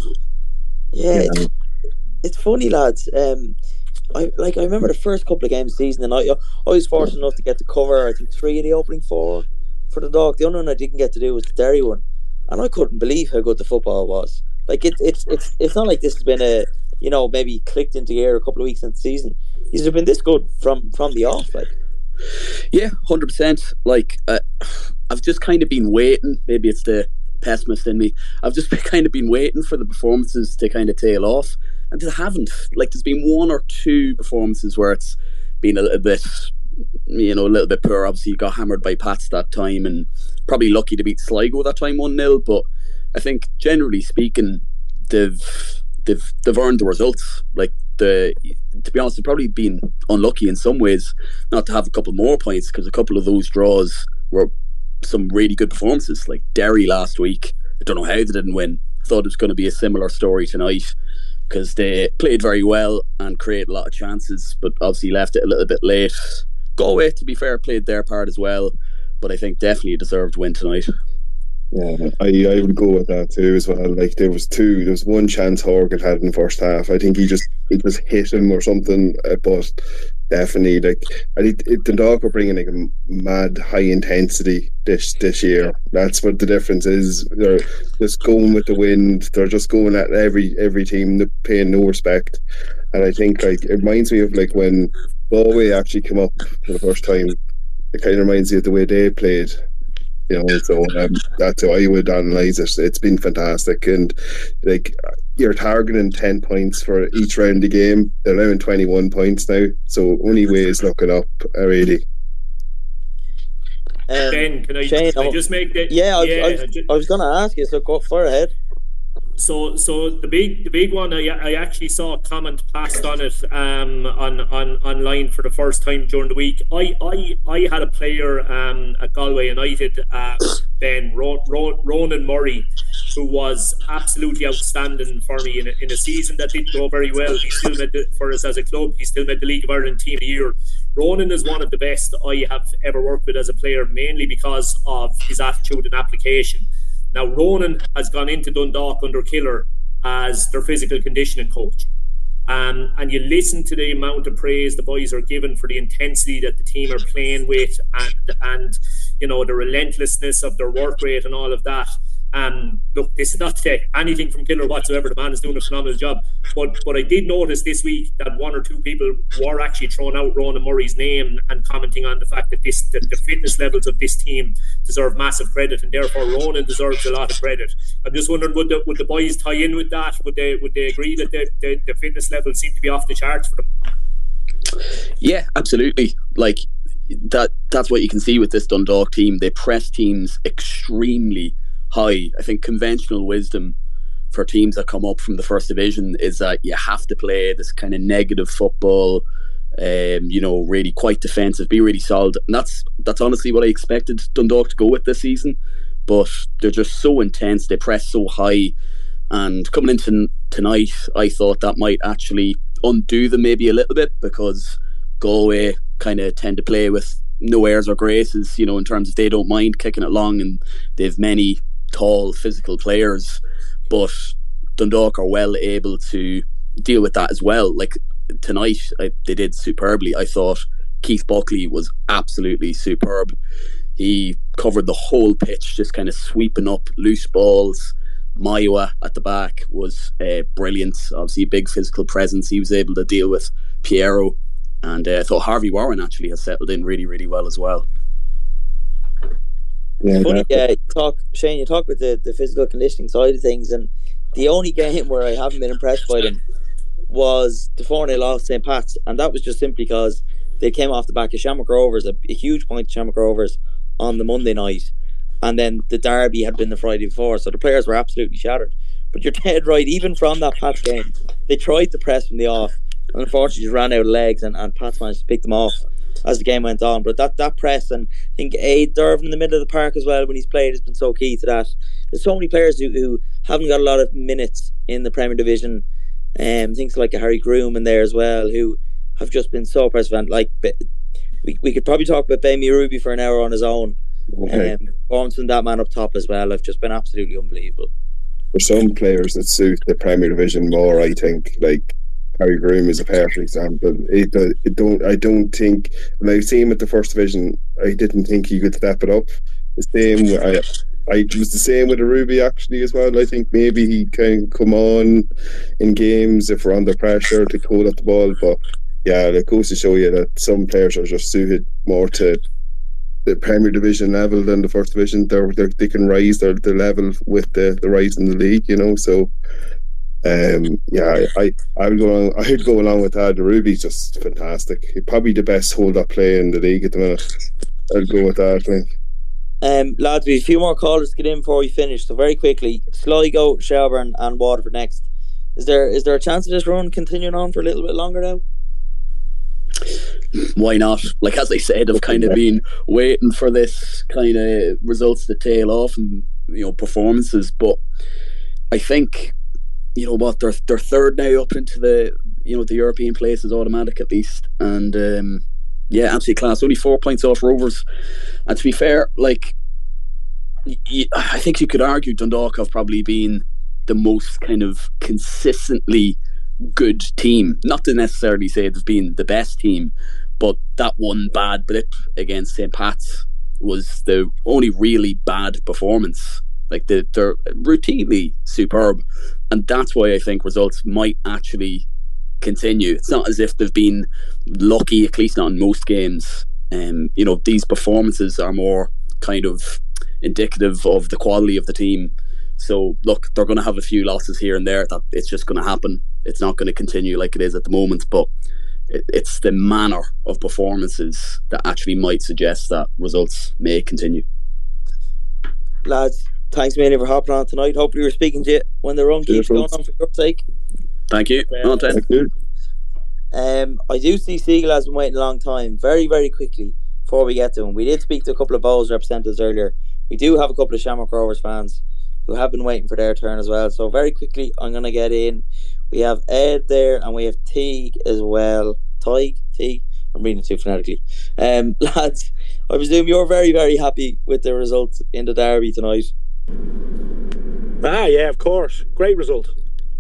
Yeah, it's, it's funny, lads. Um, I like I remember the first couple of games of the season, and I, I was fortunate enough to get to cover, I think, three of the opening four for the Dog. The only one I didn't get to do was the Derry one, and I couldn't believe how good the football was. Like it, it's it's it's not like this has been a you know maybe clicked into gear a couple of weeks into the season. These have been this good from from the off. Like, yeah, hundred percent. Like uh, I've just kind of been waiting. Maybe it's the pessimist in me. I've just been, kind of been waiting for the performances to kind of tail off, and they haven't. Like there's been one or two performances where it's been a little bit, you know, a little bit poor. Obviously, you got hammered by Pats that time, and probably lucky to beat Sligo that time one nil. But I think generally speaking, they've they've they've earned the results. Like the to be honest, they've probably been unlucky in some ways not to have a couple more points, because a couple of those draws were some really good performances. Like Derry last week, I don't know how they didn't win. Thought it was going to be a similar story tonight, because they played very well and created a lot of chances, but obviously left it a little bit late. Galway, to be fair, played their part as well, but I think definitely a deserved win tonight. Yeah, I I would go with that too as well. Like there was two, there was one chance Horgan had in the first half. I think he just it just hit him or something. Uh, but definitely, like I think it, Dundalk are bringing like a mad high intensity this this year. That's what the difference is. They're just going with the wind. They're just going at every every team, they're paying no respect. And I think like it reminds me of like when Galway actually came up for the first time. It kind of reminds me of the way they played. You know, so um, that's how I would analyse it. It's been fantastic, and like you're targeting ten points for each round of the game. They're now in twenty-one points now, so only way is looking up. Uh, really. um, Ben, can I, Shane, can I just make that? yeah, I was, yeah, I was, I was going to ask you, so go far ahead. So, so the big, the big one. I, I actually saw a comment passed on it um, on, on online for the first time during the week. I, I, I had a player um, at Galway United, uh, Ben Ro- Ro- Ronan Murray, who was absolutely outstanding for me in a, in a season that didn't go very well. He still made the, for us as a club. He still made the League of Ireland Team of the Year. Ronan is one of the best I have ever worked with as a player, mainly because of his attitude and application. Now, Ronan has gone into Dundalk under Killer as their physical conditioning coach. Um, and you listen to the amount of praise the boys are given for the intensity that the team are playing with, and, and you know, the relentlessness of their work rate and all of that. Um, look, this is not to take anything from Killer whatsoever. The man is doing a phenomenal job. But but I did notice this week that one or two people were actually throwing out Ronan Murray's name and commenting on the fact that this that the fitness levels of this team deserve massive credit, and therefore Ronan deserves a lot of credit. I'm just wondering, would the would the boys tie in with that? Would they would they agree that the, the, the fitness levels seem to be off the charts for them? Yeah, absolutely. Like that that's what you can see with this Dundalk team. They press teams extremely high. I think conventional wisdom for teams that come up from the first division is that you have to play this kind of negative football, um, you know, really quite defensive, be really solid. And that's that's honestly what I expected Dundalk to go with this season. But they're just so intense, they press so high. And coming into tonight, I thought that might actually undo them maybe a little bit, because Galway kind of tend to play with no airs or graces, you know, in terms of they don't mind kicking it long, and they've many tall physical players, but Dundalk are well able to deal with that as well. Like tonight, I, they did superbly. I thought Keith Buckley was absolutely superb. He covered the whole pitch, just kind of sweeping up loose balls. Maiwa at the back was uh, brilliant. Obviously a big physical presence. He was able to deal with Piero. And uh, I thought Harvey Warren actually has settled in really, really well as well. Yeah, funny, yeah, you talk, Shane, you talk about the, the physical conditioning side of things, and the only game where I haven't been impressed by them was the four nil loss to Saint Pat's, and that was just simply because they came off the back of Shamrock Rovers, a, a huge point to Shamrock Rovers on the Monday night, and then the derby had been the Friday before, so the players were absolutely shattered. But you're dead right, even from that Pats game, they tried to press from the off, and unfortunately just ran out of legs, and, and Pats managed to pick them off as the game went on. But that, that press, and I think Aid Durvan in the middle of the park as well when he's played has been so key to that. There's so many players who, who haven't got a lot of minutes in the Premier Division, um, things like a Harry Groom in there as well, who have just been so impressive. Like, we, we could probably talk about Baimi Ruby for an hour on his own. Okay. Um, performance from that man up top as well have just been absolutely unbelievable. For some players that suit the Premier Division more, I think, like Harry Groom is a perfect example. It, it don't, I don't think when I see him at the First Division, I didn't think he could step it up. The same, I, I it was the same with Ruby actually as well. I think maybe he can come on in games if we're under pressure to hold up the ball, but yeah, it goes to show you that some players are just suited more to the Premier Division level than the First Division. They're, they're, they can rise their, their level with the, the rise in the league, you know. So, um, yeah, I I would go along, I would go along with that. The Ruby's just fantastic. He's probably the best hold-up player in the league at the minute. I'd go with that, I think. Um, lads, we have a few more callers to get in before we finish. So very quickly, Sligo, Shelbourne, and Waterford next. Is there is there a chance of this run continuing on for a little bit longer now? Why not? Like, as I said, I've kind of been waiting for this kind of results to tail off and, you know, performances. But I think, you know what, they're they're third now up into the, you know, the European place is automatic at least. And um, yeah, absolutely class. Only four points off Rovers. And to be fair, like, y- I think you could argue Dundalk have probably been the most kind of consistently good team. Not to necessarily say they've been the best team, but that one bad blip against Saint Pat's was the only really bad performance. Like, the, they're routinely superb, and that's why I think results might actually continue. It's not as if they've been lucky, at least not in most games. Um, you know, these performances are more kind of indicative of the quality of the team. So look, they're going to have a few losses here and there. That it's just going to happen. It's not going to continue like it is at the moment, but it, it's the manner of performances that actually might suggest that results may continue. Lads, thanks mainly for hopping on tonight. Hopefully we're speaking to you when the run keeps going on for your sake. Thank you. Yeah. On Thank you. Um, I do see Siegel has been waiting a long time. Very, very quickly before we get to him, we did speak to a couple of Bowls representatives earlier. We do have a couple of Shamrock Rovers fans who have been waiting for their turn as well. So very quickly, I'm going to get in. We have Ed there, and we have Teague as well. Teague? Teague? I'm reading it too phonetically. Um, lads, I presume you're very, very happy with the result in the derby tonight. Ah, yeah, of course. Great result.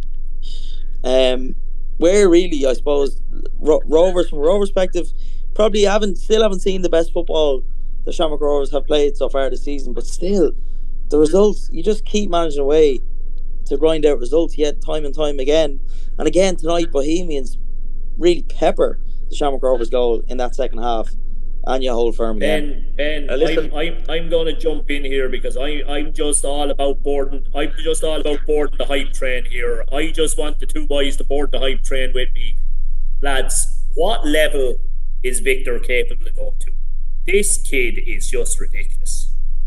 Um, where really, I suppose, Ro- Rovers, from a Rovers perspective, probably haven't, still haven't seen the best football the Shamrock Rovers have played so far this season, but still, the results, you just keep managing away to grind out results yet time and time again. And again tonight, Bohemians really pepper the Shamrock Rovers goal in that second half, and you hold firm again. Ben, Ben, uh, I'm, I'm, I'm going to jump in here because I, I'm just all about boarding. I'm just all about boarding the hype train here. I just want the two boys to board the hype train with me, lads. What level is Victor capable of going to? This kid is just ridiculous.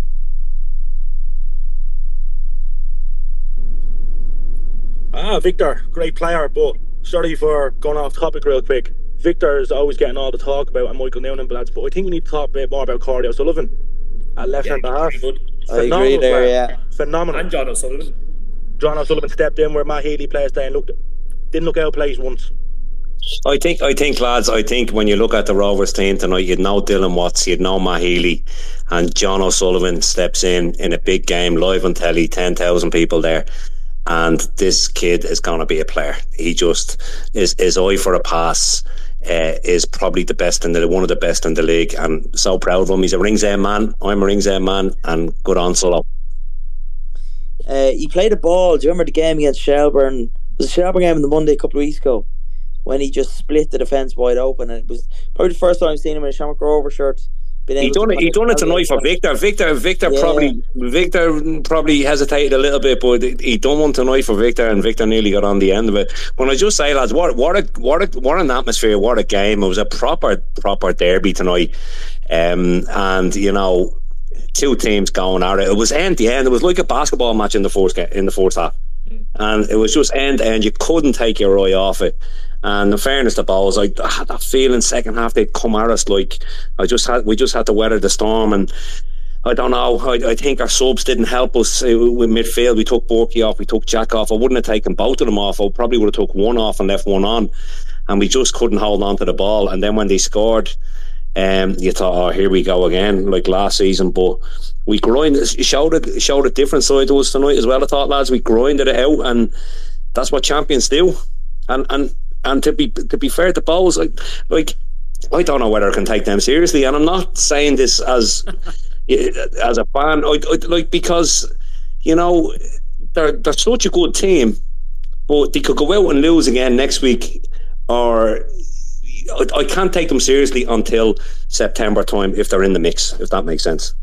Ah, Victor, great player, but sorry for going off topic real quick. Victor is always getting all the talk about and Michael Noonan, lads, but I think we need to talk a bit more about Corey O'Sullivan at left yeah, centre half. I agree there, player. yeah. Phenomenal. And John O'Sullivan. John O'Sullivan stepped in where Matt Healy plays there and looked, didn't look outplayed once. I think, I think, lads, I think when you look at the Rovers team tonight, you'd know Dylan Watts, you'd know Matt Healy, and John O'Sullivan steps in in a big game, live on telly, ten thousand people there. And this kid is going to be a player. He just is his eye for a pass uh, is probably the best in the one of the best in the league, and so proud of him. He's a Ringsend man. I'm a Ringsend man, and good on solo. Uh, he played a ball. Do you remember the game against Shelbourne? It was a Shelbourne game on the Monday a couple of weeks ago. when he just split the defence wide open, and it was probably the first time I've seen him in a Shamrock Rover shirt. He done it. He done it tonight for Victor. Victor. Victor yeah. probably. Victor probably hesitated a little bit, but he done one tonight for Victor, and Victor nearly got on the end of it. When I just say, lads, what what a what a what an atmosphere, what a game! It was a proper proper derby tonight, um, and you know, two teams going at it. It was end to end. It was like a basketball match in the fourth in the fourth half, mm. and it was just end to end. You couldn't take your eye off it. And in fairness to Bowles, I, I had that feeling second half they'd come at us like I just had. We just had to weather the storm, and I don't know. I, I think our subs didn't help us with midfield. We took Borky off, we took Jack off. I wouldn't have taken both of them off. I probably would have took one off and left one on, and we just couldn't hold on to the ball. And then when they scored, um, you thought, oh, here we go again, like last season. But we grinded. Showed it. Showed a different side to us tonight as well. I thought, lads, we grinded it out, and that's what champions do. And and. And to be to be fair to Bowles, like, like I don't know whether I can take them seriously, and I'm not saying this as as a fan, I, I, like because you know they're they're such a good team, but they could go out and lose again next week, or I, I can't take them seriously until September time if they're in the mix, if that makes sense.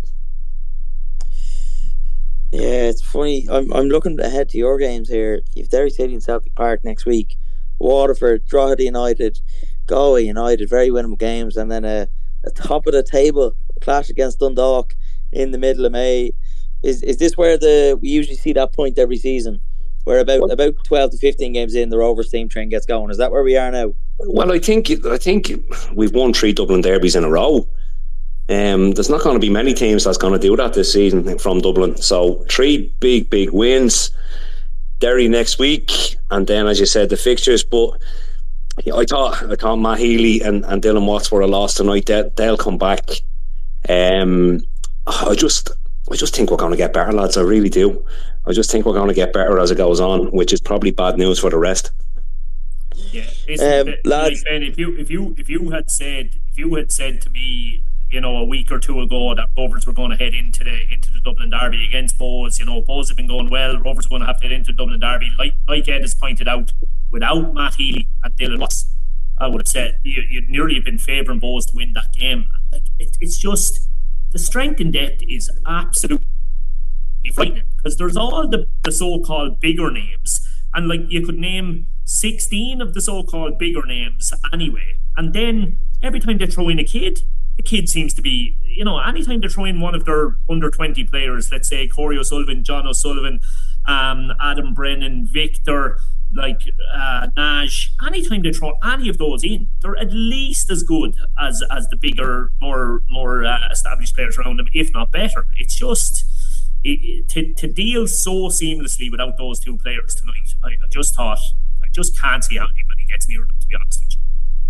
Yeah, it's funny. I'm I'm looking ahead to your games here. You've Derry City and Celtic Park next week. Waterford, Drogheda United, Galway United, very winnable games, and then a, a top of the table clash against Dundalk in the middle of May. Is is this where the we usually see that point every season, where about what? about twelve to fifteen games in, the Rovers team train gets going? Is that where we are now? Well, I think I think we've won three Dublin derbies in a row. Um, there's not going to be many teams that's going to do that this season from Dublin. So three big big wins. Derry next week, and then, as you said, the fixtures. But I thought I thought Matt Healy and, and Dylan Watts were a loss tonight. They, they'll come back. Um, I just I just think we're going to get better, lads. I really do. I just think we're going to get better as it goes on, which is probably bad news for the rest. Yeah, um, lads. Ben, if you if you if you had said if you had said to me, you know, a week or two ago that Rovers were going to head into the into the Dublin Derby against Bohs, you know, Bohs have been going well, Rovers are going to have to head into the Dublin Derby, like like Ed has pointed out, without Matt Healy and Dylan Watts, I would have said you, you'd nearly have been favouring Bohs to win that game. Like it, it's just the strength and depth is absolutely frightening, because there's all the, the so-called bigger names, and like you could name sixteen of the so-called bigger names anyway, and then every time they throw in a kid, the kid seems to be, you know, anytime they throw in one of their under twenty players, let's say Corey O'Sullivan, John O'Sullivan, um, Adam Brennan, Victor, like uh, Naj, anytime they throw any of those in, they're at least as good as as the bigger, more more uh, established players around them, if not better. It's just it, to to deal so seamlessly without those two players tonight. I, I just thought I just can't see how anybody gets near them, to be honest with you.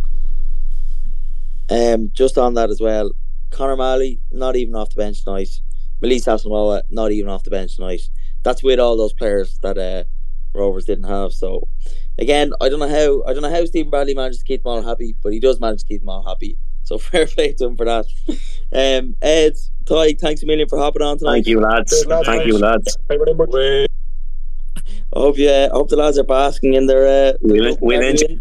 Um, just on that as well, Conor Malley not even off the bench tonight. Melise Asamoah not even off the bench tonight. That's with all those players that uh, Rovers didn't have. So again, I don't know how I don't know how Stephen Bradley managed to keep them all happy, but he does manage to keep them all happy. So fair play to him for that. Um, Ed, Ty, thanks a million for hopping on tonight. Thank you, lads. Thank nice. you, lads. I hope you. Uh, I hope the lads are basking in their. Uh, win, win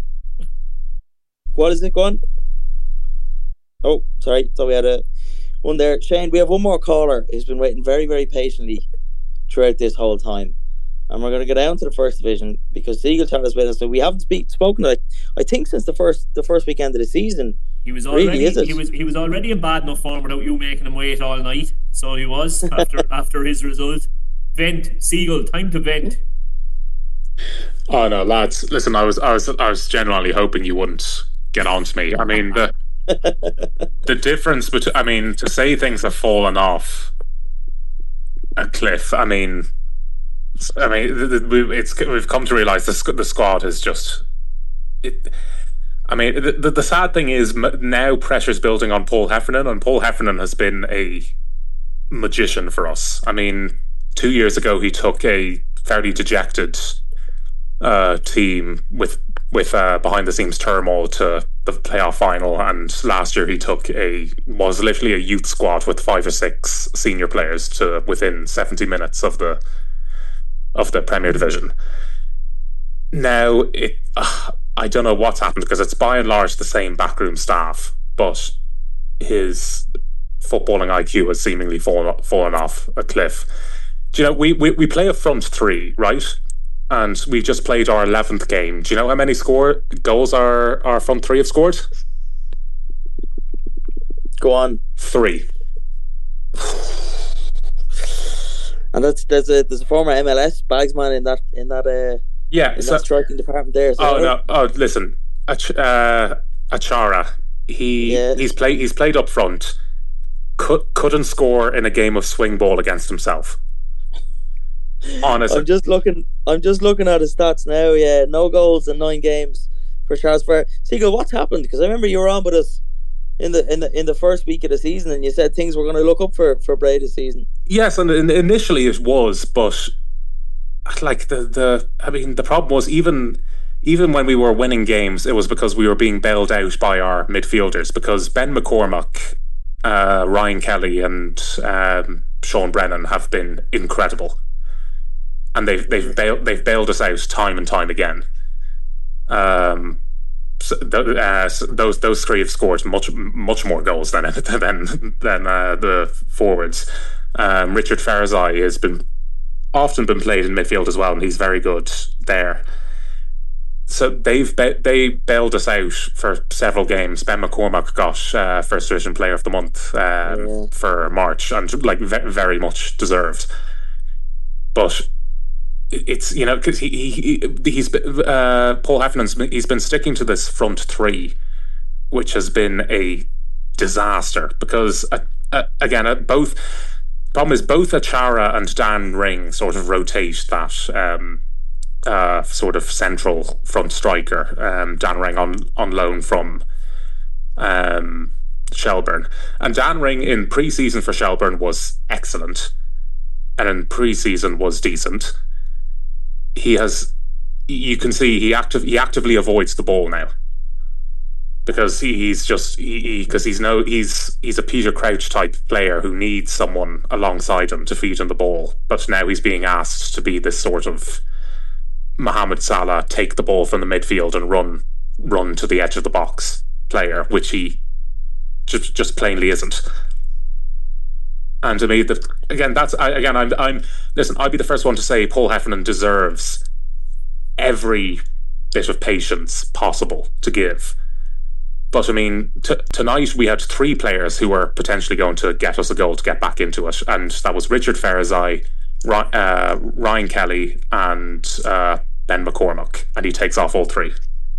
What is it going? Oh, sorry. So we had a one there. Shane, we have one more caller who's been waiting very, very patiently throughout this whole time. And we're going to go down to the first division because Siegel chat has with us. So we haven't speak, spoken, like, I think, since the first the first weekend of the season. He was already really, is it? he was he was already in bad enough form without you making him wait all night. So he was after after his result. Vent, Siegel, time to vent. Oh no, lads! Listen, I was I was I was genuinely hoping you wouldn't get on to me. I mean the. The difference between, I mean, to say things have fallen off a cliff. I mean, I mean, it's we've come to realise the the squad is just. It, I mean, the the sad thing is now pressure's building on Paul Heffernan, and Paul Heffernan has been a magician for us. I mean, two years ago he took a fairly dejected uh, team with with uh, behind the scenes turmoil to the playoff final, and last year he took a was literally a youth squad with five or six senior players to within seventy minutes of the of the Premier Division. Now it uh, I don't know what's happened because it's by and large the same backroom staff, but his footballing I Q has seemingly fallen fallen off a cliff. Do you know we, we, we play a front three, right? And we just played our eleventh game. Do you know how many score goals our, our front three have scored? Go on. Three. And that's there's a there's a former M L S bagsman in that in that uh yeah in so, that striking department there. So oh no! Oh, listen, Ach- uh, Achara. He yeah. he's played he's played up front. Could, couldn't score in a game of swing ball against himself. Honestly, I'm just looking. I'm just looking at his stats now. Yeah, no goals in nine games for Charles Ferrer. Seagull, what's happened? Because I remember you were on with us in the in the in the first week of the season, and you said things were going to look up for for Bray this season. Yes, and initially it was, but like the the I mean the problem was even even when we were winning games, it was because we were being bailed out by our midfielders, because Ben McCormack, uh, Ryan Kelly, and um, Sean Brennan have been incredible. And they've they've bailed they've bailed us out time and time again. Um, so th- uh, so those those three have scored much much more goals than than than uh, the forwards. Um, Richard Farazai has been often been played in midfield as well, and he's very good there. So they've ba- they bailed us out for several games. Ben McCormack got uh, First Division Player of the Month um, yeah. for March, and like ve- very much deserved. But it's, you know, because he, he he's uh, Paul Heffernan's he's been sticking to this front three, which has been a disaster because uh, uh, again uh, both problem is both Achara and Dan Ring sort of rotate that um, uh, sort of central front striker. Um, Dan Ring on on loan from um, Shelbourne, and Dan Ring in pre-season for Shelbourne was excellent, and in pre-season was decent. He has, you can see he active he actively avoids the ball now because he, he's just he because he, he's no he's he's a Peter Crouch type player who needs someone alongside him to feed him the ball. But now he's being asked to be this sort of Mohamed Salah, take the ball from the midfield and run run to the edge of the box player, which he just just plainly isn't. And to me, that again, that's I, again, I'm, I'm. Listen, I'd be the first one to say Paul Heffernan deserves every bit of patience possible to give. But I mean, t- tonight we had three players who were potentially going to get us a goal to get back into it, and that was Richard Farazai, Ry- uh, Ryan Kelly, and uh, Ben McCormack, and he takes off all three.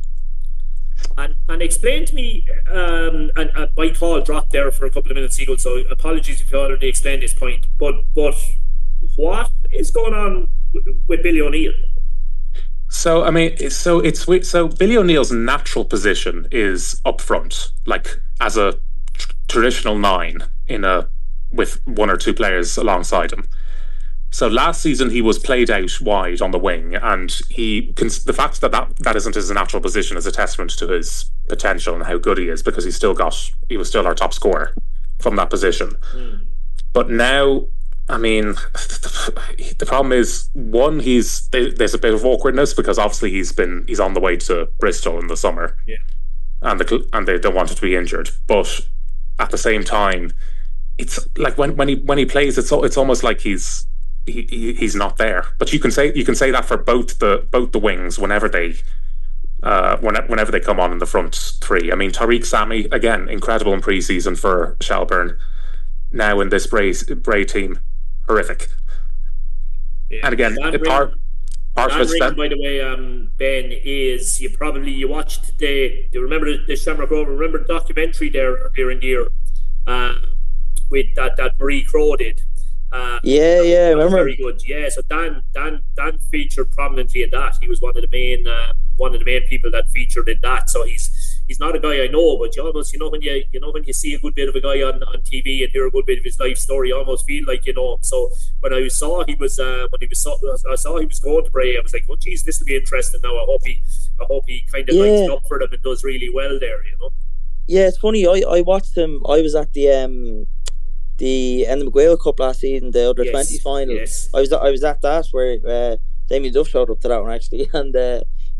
And and explain to me, um, and, and my call dropped there for a couple of minutes, Seagull, so apologies if you already explained this point, but but what is going on with, with Billy O'Neill? So, I mean, so it's so Billy O'Neill's natural position is up front, like as a tr- traditional nine in a with one or two players alongside him. So last season he was played out wide on the wing, and he the fact that, that that isn't his natural position is a testament to his potential and how good he is, because he still got he was still our top scorer from that position. Mm. But now, I mean, the problem is, one, he's there's a bit of awkwardness because obviously he's been he's on the way to Bristol in the summer, yeah, and the and they don't want him to be injured. But at the same time, it's like when when he when he plays, it's it's almost like he's. He, he he's not there, but you can say you can say that for both the both the wings whenever they uh whenever, whenever they come on in the front three. I mean, Tariq Sami, again, incredible in pre-season for Shelbourne. Now in this Bray, Bray team, horrific. Yeah. And again, that ring, part part that of it's ring, that, by the way, um, Ben, is you probably you watched the. Do you remember the, the Shamrock Rovers? Remember the documentary there earlier in the year, uh, with that that Marie Crowe did. Uh, yeah, yeah, I remember. Very good. Yeah, so Dan, Dan, Dan featured prominently in that. He was one of the main, uh, one of the main people that featured in that. So he's he's not a guy I know, but you almost, you know, when you you know when you see a good bit of a guy on, on T V and hear a good bit of his life story, you almost feel like you know him. So when I saw he was uh, when he was saw, I saw he was going to Bray, I was like, oh, geez, this will be interesting. Now I hope he, I hope he kind of yeah. lights it up for them and does really well there. You know. Yeah, it's funny. I, I watched him. I was at the um. the Enda McGuire Cup last season, the under twenties yes, final. Yes. I was I was at that where uh, Damien Duff showed up to that one actually, and uh,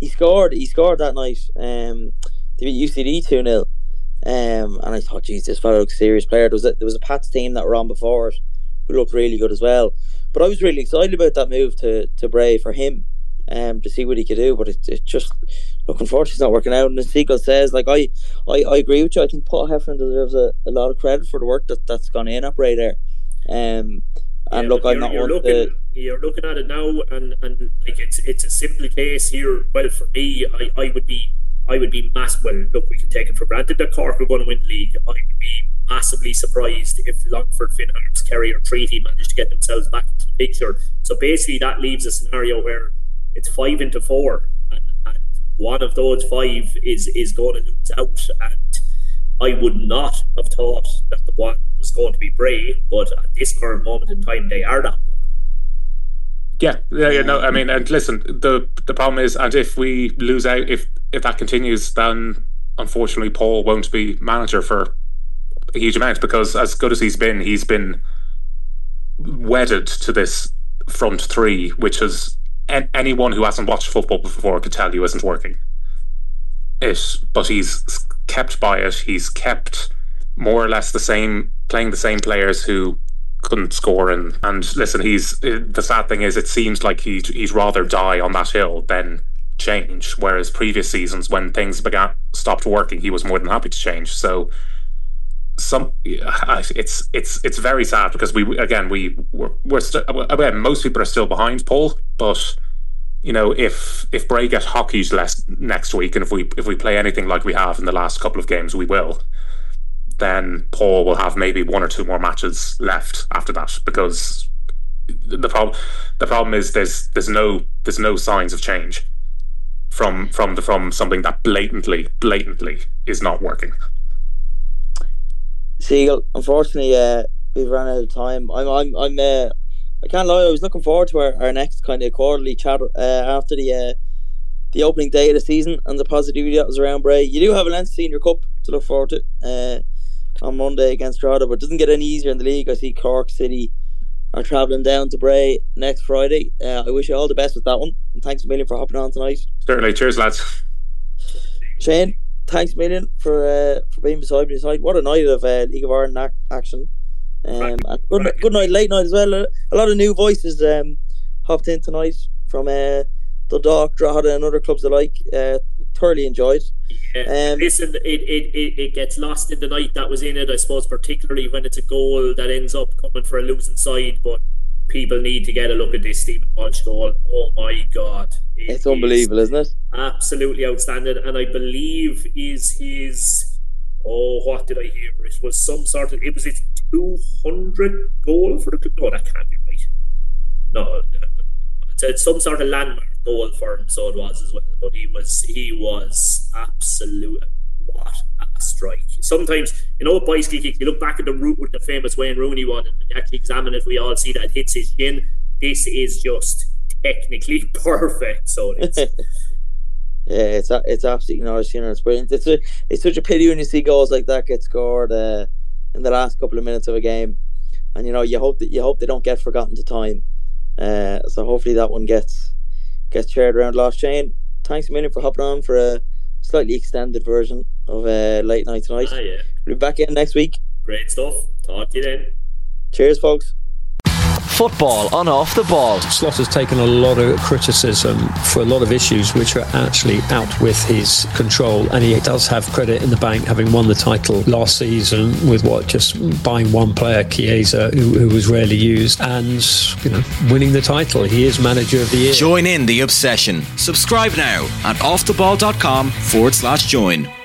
he scored. He scored that night. Um, they beat U C D two nil. Um, and I thought, geez, this fellow looks a serious player. There was a, there was a Pats team that were on before it who looked really good as well. But I was really excited about that move to to Bray for him, um, to see what he could do. But it, it just, look, unfortunately, it's not working out. And as Seagull says, like I, I, I agree with you. I think Paul Heffernan deserves a, a lot of credit for the work that that's gone in at Bray there. Um, and yeah, look, I'm you're, not you're one looking, to. You're looking at it now, and, and like it's it's a simple case here. Well, for me, I, I would be I would be mass. Well, look, we can take it for granted that Cork are going to win the league. I would be massively surprised if Longford, Finn Harps, Kerry, or Treaty managed to get themselves back into the picture. So basically, that leaves a scenario where it's five into four, and, and one of those five is is going to lose out. And I would not have thought that the one was going to be Bray, but at this current moment in time, they are that one. Yeah, yeah, yeah. No, I mean, and listen, the the problem is, and if we lose out, if if that continues, then unfortunately Paul won't be manager for a huge amount, because as good as he's been, he's been wedded to this front three, which is an, anyone who hasn't watched football before could tell you isn't working. It, but he's kept by it. He's kept more or less the same, playing the same players who couldn't score. And, and listen, he's the sad thing is, it seems like he he's rather die on that hill than change. Whereas previous seasons, when things began stopped working, he was more than happy to change. So some it's it's it's very sad, because we again we we're, we're st- again, most people are still behind Paul, but you know, if if Bray get hockeyed less next week, and if we if we play anything like we have in the last couple of games, we will, then Paul will have maybe one or two more matches left after that, because the problem the problem is there's there's no there's no signs of change from from the from something that blatantly blatantly is not working. Seagull, unfortunately, uh, we've run out of time. I'm I'm I'm uh, I can't lie, I was looking forward to our, our next kind of quarterly chat uh, after the uh, the opening day of the season and the positivity that was around Bray. You do have a Leinster Senior Cup to look forward to uh, on Monday against Drogheda, but it doesn't get any easier in the league. I see Cork City are travelling down to Bray next Friday. Uh, I wish you all the best with that one. And thanks a million for hopping on tonight. Certainly. Cheers, lads. Shane, thanks a million for uh, for being beside me tonight. What a night of uh, League of Ireland ac- action. Um, and good, good night, late night as well. A lot of new voices um, hopped in tonight from uh, Dundalk, Drogheda, and other clubs alike. Uh, thoroughly enjoyed. Yeah. Um, Listen, it, it, it, it gets lost in the night that was in it, I suppose, particularly when it's a goal that ends up coming for a losing side. But people need to get a look at this Stephen Walsh goal. Oh my God. It it's unbelievable, isn't it? Absolutely outstanding. And I believe is his... Oh, what did I hear? It was some sort of... It was his two hundredth goal for the club. No, that can't be right. No, it's, it's some sort of landmark goal for him, so it was as well. But he was he was absolute... What a strike. Sometimes, you know, bicycle kicks, you look back at the route with the famous Wayne Rooney one, and when you actually examine it, we all see that it hits his shin. This is just technically perfect. So it's... Yeah, it's it's absolutely not, you know, it's brilliant. It's a, it's such a pity when you see goals like that get scored uh, in the last couple of minutes of a game, and you know you hope that you hope they don't get forgotten to time. Uh, so hopefully that one gets gets shared around. Lost Shane, thanks a million for hopping on for a slightly extended version of uh, late night tonight. Ah, yeah. We'll be back in next week. Great stuff. Talk to you then. Cheers, folks. Football on Off the Ball. Slaughter's taken a lot of criticism for a lot of issues which are actually out with his control, and he does have credit in the bank, having won the title last season with what, just buying one player, Chiesa, who, who was rarely used, and you know, winning the title. He is manager of the year. Join in the obsession. Subscribe now at offtheball.com forward slash join.